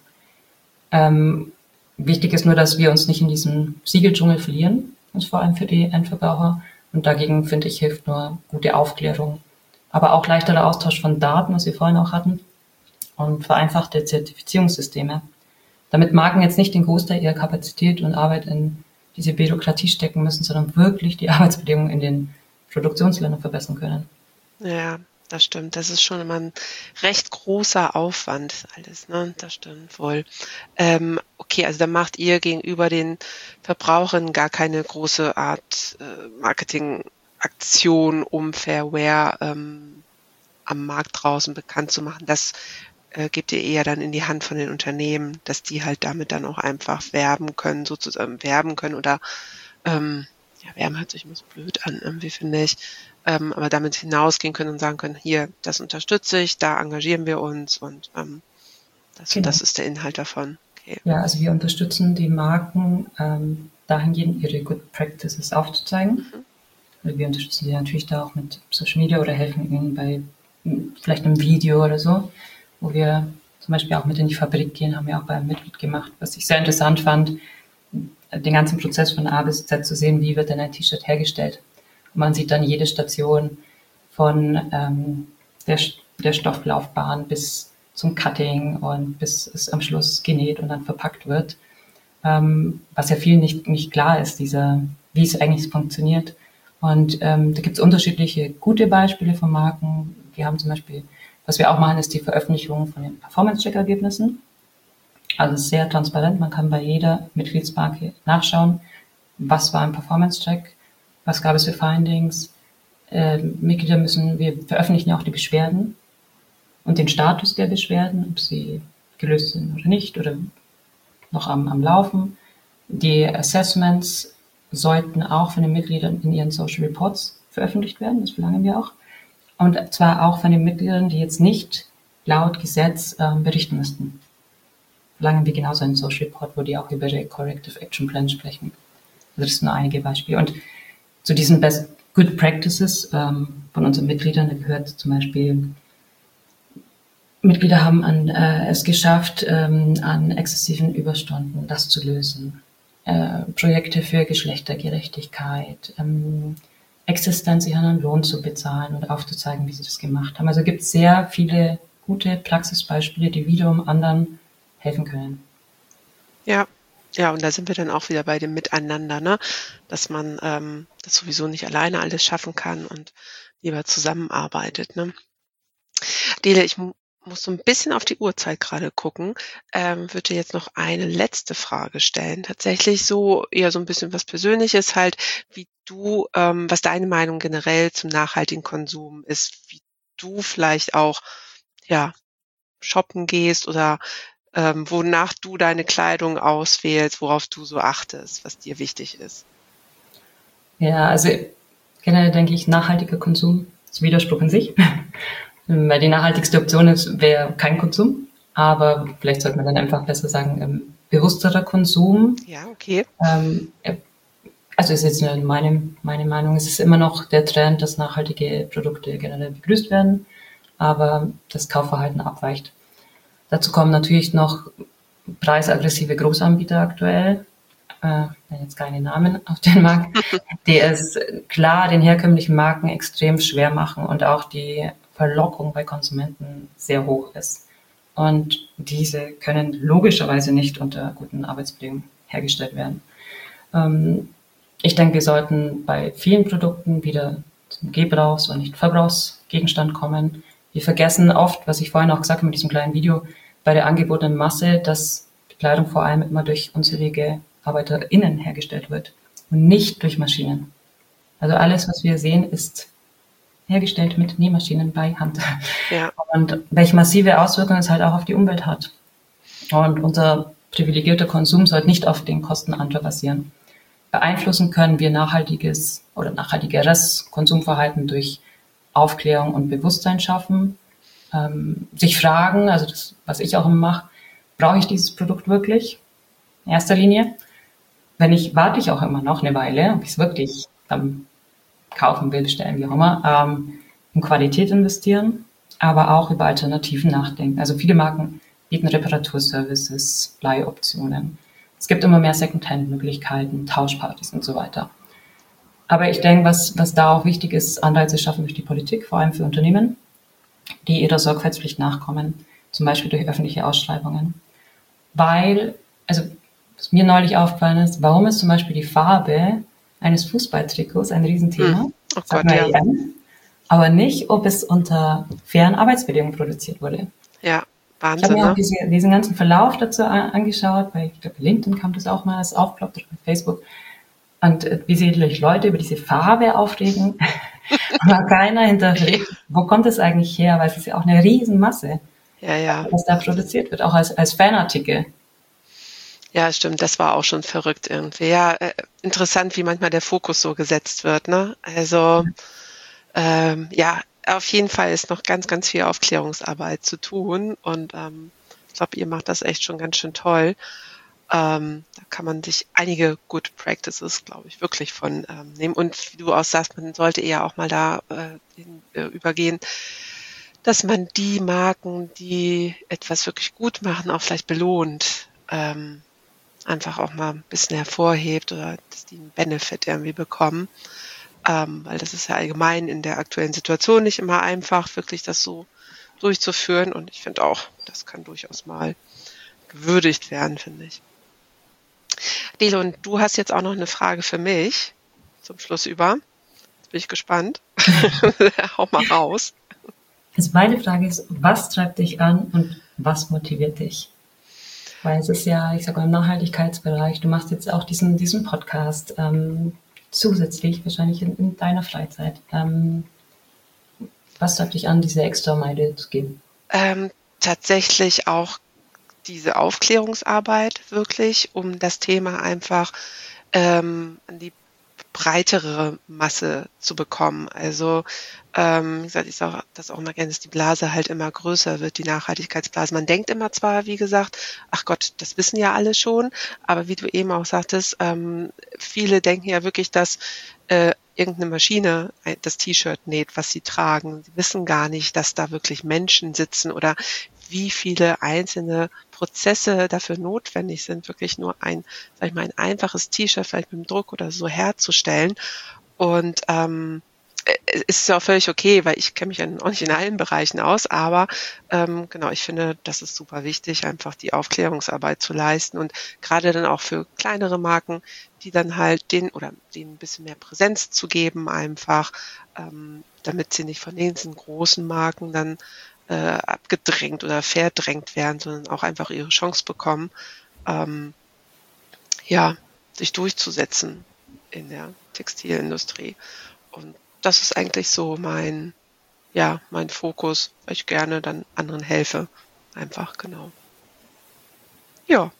Wichtig ist nur, dass wir uns nicht in diesem Siegeldschungel verlieren, und vor allem für die Endverbraucher. Und dagegen, finde ich, hilft nur gute Aufklärung. Aber auch leichterer Austausch von Daten, was wir vorhin auch hatten, und vereinfachte Zertifizierungssysteme. Damit Marken jetzt nicht den Großteil ihrer Kapazität und Arbeit in diese Bürokratie stecken müssen, sondern wirklich die Arbeitsbedingungen in den Produktionsländern verbessern können. Ja, das stimmt. Das ist schon immer ein recht großer Aufwand alles, ne? Das stimmt wohl. Okay, also da macht ihr gegenüber den Verbrauchern gar keine große Art Marketingaktion, um Fairware am Markt draußen bekannt zu machen. Das gebt ihr eher dann in die Hand von den Unternehmen, dass die halt damit dann auch einfach werben können oder Wärme hört sich immer so blöd an, irgendwie finde ich, aber damit hinausgehen können und sagen können, hier, das unterstütze ich, da engagieren wir uns und das und das ist der Inhalt davon. Okay. Ja, also wir unterstützen die Marken dahingehend, ihre Good Practices aufzuzeigen. Also wir unterstützen sie natürlich da auch mit Social Media oder helfen ihnen bei vielleicht einem Video oder so, wo wir zum Beispiel auch mit in die Fabrik gehen, haben wir auch bei einem Mitglied gemacht, was ich sehr interessant fand, den ganzen Prozess von A bis Z zu sehen, wie wird denn ein T-Shirt hergestellt. Und man sieht dann jede Station von der Stofflaufbahn bis zum Cutting und bis es am Schluss genäht und dann verpackt wird. Was ja vielen nicht klar ist, wie es eigentlich funktioniert. Und da gibt es unterschiedliche gute Beispiele von Marken. Wir haben zum Beispiel, was wir auch machen, ist die Veröffentlichung von den Performance-Check-Ergebnissen. Also sehr transparent, man kann bei jeder Mitgliedsmarke nachschauen, was war ein Performance-Check, was gab es für Findings. Mitglieder wir veröffentlichen ja auch die Beschwerden und den Status der Beschwerden, ob sie gelöst sind oder nicht oder noch am Laufen. Die Assessments sollten auch von den Mitgliedern in ihren Social Reports veröffentlicht werden, das verlangen wir auch. Und zwar auch von den Mitgliedern, die jetzt nicht laut Gesetz berichten müssten. Verlangen wir genauso einen Social Report, wo die auch über die Corrective Action Plan sprechen. Also das sind nur einige Beispiele. Und zu diesen Best Good Practices von unseren Mitgliedern, da gehört zum Beispiel, Mitglieder haben es geschafft, an exzessiven Überstunden das zu lösen. Projekte für Geschlechtergerechtigkeit, existenziellen Lohn zu bezahlen und aufzuzeigen, wie sie das gemacht haben. Also gibt es sehr viele gute Praxisbeispiele, die wiederum anderen helfen können. Ja, und da sind wir dann auch wieder bei dem Miteinander, ne? Dass man das sowieso nicht alleine alles schaffen kann und lieber zusammenarbeitet. Ne? Dele, ich muss so ein bisschen auf die Uhrzeit gerade gucken. Würde dir jetzt noch eine letzte Frage stellen. Tatsächlich so eher so ein bisschen was Persönliches halt, wie du, was deine Meinung generell zum nachhaltigen Konsum ist, wie du vielleicht auch shoppen gehst oder wonach du deine Kleidung auswählst, worauf du so achtest, was dir wichtig ist. Ja, also generell denke ich, nachhaltiger Konsum ist Widerspruch in sich. Weil die nachhaltigste Option wäre kein Konsum, aber vielleicht sollte man dann einfach besser sagen, bewussterer Konsum. Ja, okay. Also ist jetzt meine Meinung, es ist immer noch der Trend, dass nachhaltige Produkte generell begrüßt werden, aber das Kaufverhalten abweicht. Dazu kommen natürlich noch preisaggressive Großanbieter aktuell, wenn jetzt keine Namen auf den Markt, die es klar den herkömmlichen Marken extrem schwer machen und auch die Verlockung bei Konsumenten sehr hoch ist. Und diese können logischerweise nicht unter guten Arbeitsbedingungen hergestellt werden. Ich denke, wir sollten bei vielen Produkten wieder zum Gebrauchs- und nicht Verbrauchsgegenstand kommen. Wir vergessen oft, was ich vorhin auch gesagt habe mit diesem kleinen Video, bei der angebotenen Masse, dass Kleidung vor allem immer durch unzählige ArbeiterInnen hergestellt wird und nicht durch Maschinen. Also alles, was wir sehen, ist hergestellt mit Nähmaschinen bei Hand. Ja. Und welche massive Auswirkungen es halt auch auf die Umwelt hat. Und unser privilegierter Konsum sollte nicht auf den Kosten anderer basieren. Beeinflussen können wir nachhaltigeres Konsumverhalten durch Aufklärung und Bewusstsein schaffen. Sich fragen, also das, was ich auch immer mache, brauche ich dieses Produkt wirklich? In erster Linie. Wenn nicht, warte ich auch immer noch eine Weile, ob ich es wirklich kaufen will, bestellen, wie auch immer, in Qualität investieren, aber auch über Alternativen nachdenken. Also viele Marken bieten Reparaturservices, Leihoptionen. Es gibt immer mehr Secondhand-Möglichkeiten, Tauschpartys und so weiter. Aber ich denke, was da auch wichtig ist, Anreize schaffen durch die Politik, vor allem für Unternehmen, die ihrer Sorgfaltspflicht nachkommen, zum Beispiel durch öffentliche Ausschreibungen. Weil, also was mir neulich aufgefallen ist, warum ist zum Beispiel die Farbe eines Fußballtrikots ein Riesenthema, Oh Gott, ja. Aber nicht, ob es unter fairen Arbeitsbedingungen produziert wurde. Ja, Ich habe Wahnsinn, mir auch ne? diesen ganzen Verlauf dazu angeschaut, weil ich glaube, bei LinkedIn kam das auch mal, es aufploppt, oder bei Facebook. Und wie sich Leute über diese Farbe aufregen, aber keiner hinterfragt, wo kommt es eigentlich her, weil es ist ja auch eine Riesenmasse, Ja. was da produziert wird, auch als Fanartikel. Ja, stimmt, das war auch schon verrückt irgendwie. Ja, interessant, wie manchmal der Fokus so gesetzt wird, ne? Also, ja, auf jeden Fall ist noch ganz, ganz viel Aufklärungsarbeit zu tun und ich glaube, ihr macht das echt schon ganz schön toll. Da kann man sich einige Good Practices, glaube ich, wirklich von nehmen. Und wie du auch sagst, man sollte eher auch mal da übergehen, dass man die Marken, die etwas wirklich gut machen, auch vielleicht belohnt. Einfach auch mal ein bisschen hervorhebt oder dass die einen Benefit irgendwie bekommen. Weil das ist ja allgemein in der aktuellen Situation nicht immer einfach, wirklich das so durchzuführen. Und ich finde auch, das kann durchaus mal gewürdigt werden, finde ich. Adele, und du hast jetzt auch noch eine Frage für mich zum Schluss über. Jetzt bin ich gespannt. Hau mal raus. Also meine Frage ist, was treibt dich an und was motiviert dich? Weil es ist ja, ich sag mal, im Nachhaltigkeitsbereich, du machst jetzt auch diesen Podcast zusätzlich, wahrscheinlich in deiner Freizeit. Was treibt dich an, diese extra Meile zu gehen? Tatsächlich auch diese Aufklärungsarbeit wirklich, um das Thema einfach an die breitere Masse zu bekommen. Also wie gesagt, ich sage das auch immer gerne, dass die Blase halt immer größer wird, die Nachhaltigkeitsblase. Man denkt immer zwar, wie gesagt, ach Gott, das wissen ja alle schon, aber wie du eben auch sagtest, viele denken ja wirklich, dass irgendeine Maschine das T-Shirt näht, was sie tragen. Sie wissen gar nicht, dass da wirklich Menschen sitzen oder wie viele einzelne Prozesse dafür notwendig sind, wirklich nur ein einfaches T-Shirt vielleicht mit dem Druck oder so herzustellen. Und es ist ja auch völlig okay, weil ich kenne mich ja auch nicht in allen Bereichen aus, aber genau, ich finde, das ist super wichtig, einfach die Aufklärungsarbeit zu leisten und gerade dann auch für kleinere Marken, die dann halt denen ein bisschen mehr Präsenz zu geben, einfach, damit sie nicht von diesen großen Marken dann abgedrängt oder verdrängt werden, sondern auch einfach ihre Chance bekommen, sich durchzusetzen in der Textilindustrie. Und das ist eigentlich so mein Fokus, weil ich gerne dann anderen helfe. Einfach, genau. Ja.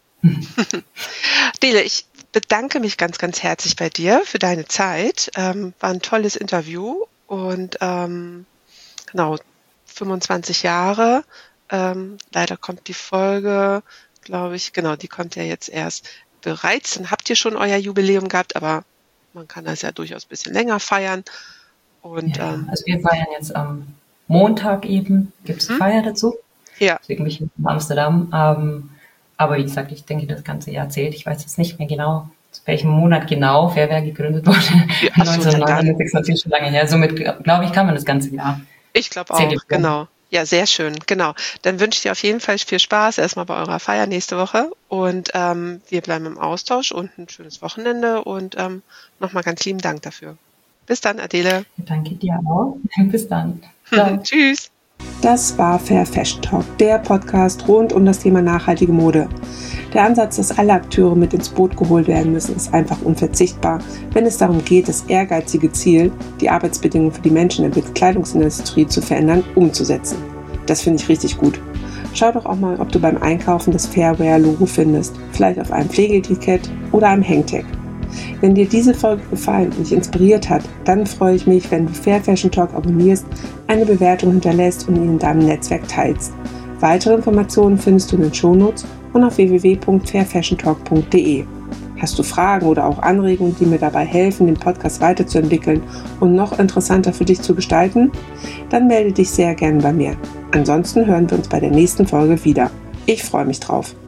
Adele, ich bedanke mich ganz, ganz herzlich bei dir für deine Zeit. War ein tolles Interview und genau, 25 Jahre. Leider kommt die Folge, glaube ich, genau, die kommt ja jetzt erst bereits. Dann habt ihr schon euer Jubiläum gehabt, aber man kann das ja durchaus ein bisschen länger feiern. Und, ja, also wir feiern jetzt am Montag eben, gibt es eine Feier dazu. Ja. Deswegen bin ich in Amsterdam. Aber wie gesagt, ich denke, das ganze Jahr zählt. Ich weiß jetzt nicht mehr genau, zu welchem Monat genau Fairware gegründet wurde. Ja, 1999 ist natürlich schon lange her. Somit, glaube ich, kann man das ganze Jahr. Ich glaube auch, genau. Ja, sehr schön, genau. Dann wünsche ich dir auf jeden Fall viel Spaß erstmal bei eurer Feier nächste Woche und wir bleiben im Austausch und ein schönes Wochenende und nochmal ganz lieben Dank dafür. Bis dann, Adele. Danke dir auch. Bis dann. Tschüss. Das war Fair Fashion Talk, der Podcast rund um das Thema nachhaltige Mode. Der Ansatz, dass alle Akteure mit ins Boot geholt werden müssen, ist einfach unverzichtbar, wenn es darum geht, das ehrgeizige Ziel, die Arbeitsbedingungen für die Menschen in der Bekleidungsindustrie zu verändern, umzusetzen. Das finde ich richtig gut. Schau doch auch mal, ob du beim Einkaufen das Fairwear-Logo findest, vielleicht auf einem Pflegeetikett oder einem Hangtag. Wenn dir diese Folge gefallen und dich inspiriert hat, dann freue ich mich, wenn du Fair Fashion Talk abonnierst, eine Bewertung hinterlässt und ihn in deinem Netzwerk teilst. Weitere Informationen findest du in den Shownotes und auf www.fairfashiontalk.de. Hast du Fragen oder auch Anregungen, die mir dabei helfen, den Podcast weiterzuentwickeln und noch interessanter für dich zu gestalten? Dann melde dich sehr gerne bei mir. Ansonsten hören wir uns bei der nächsten Folge wieder. Ich freue mich drauf.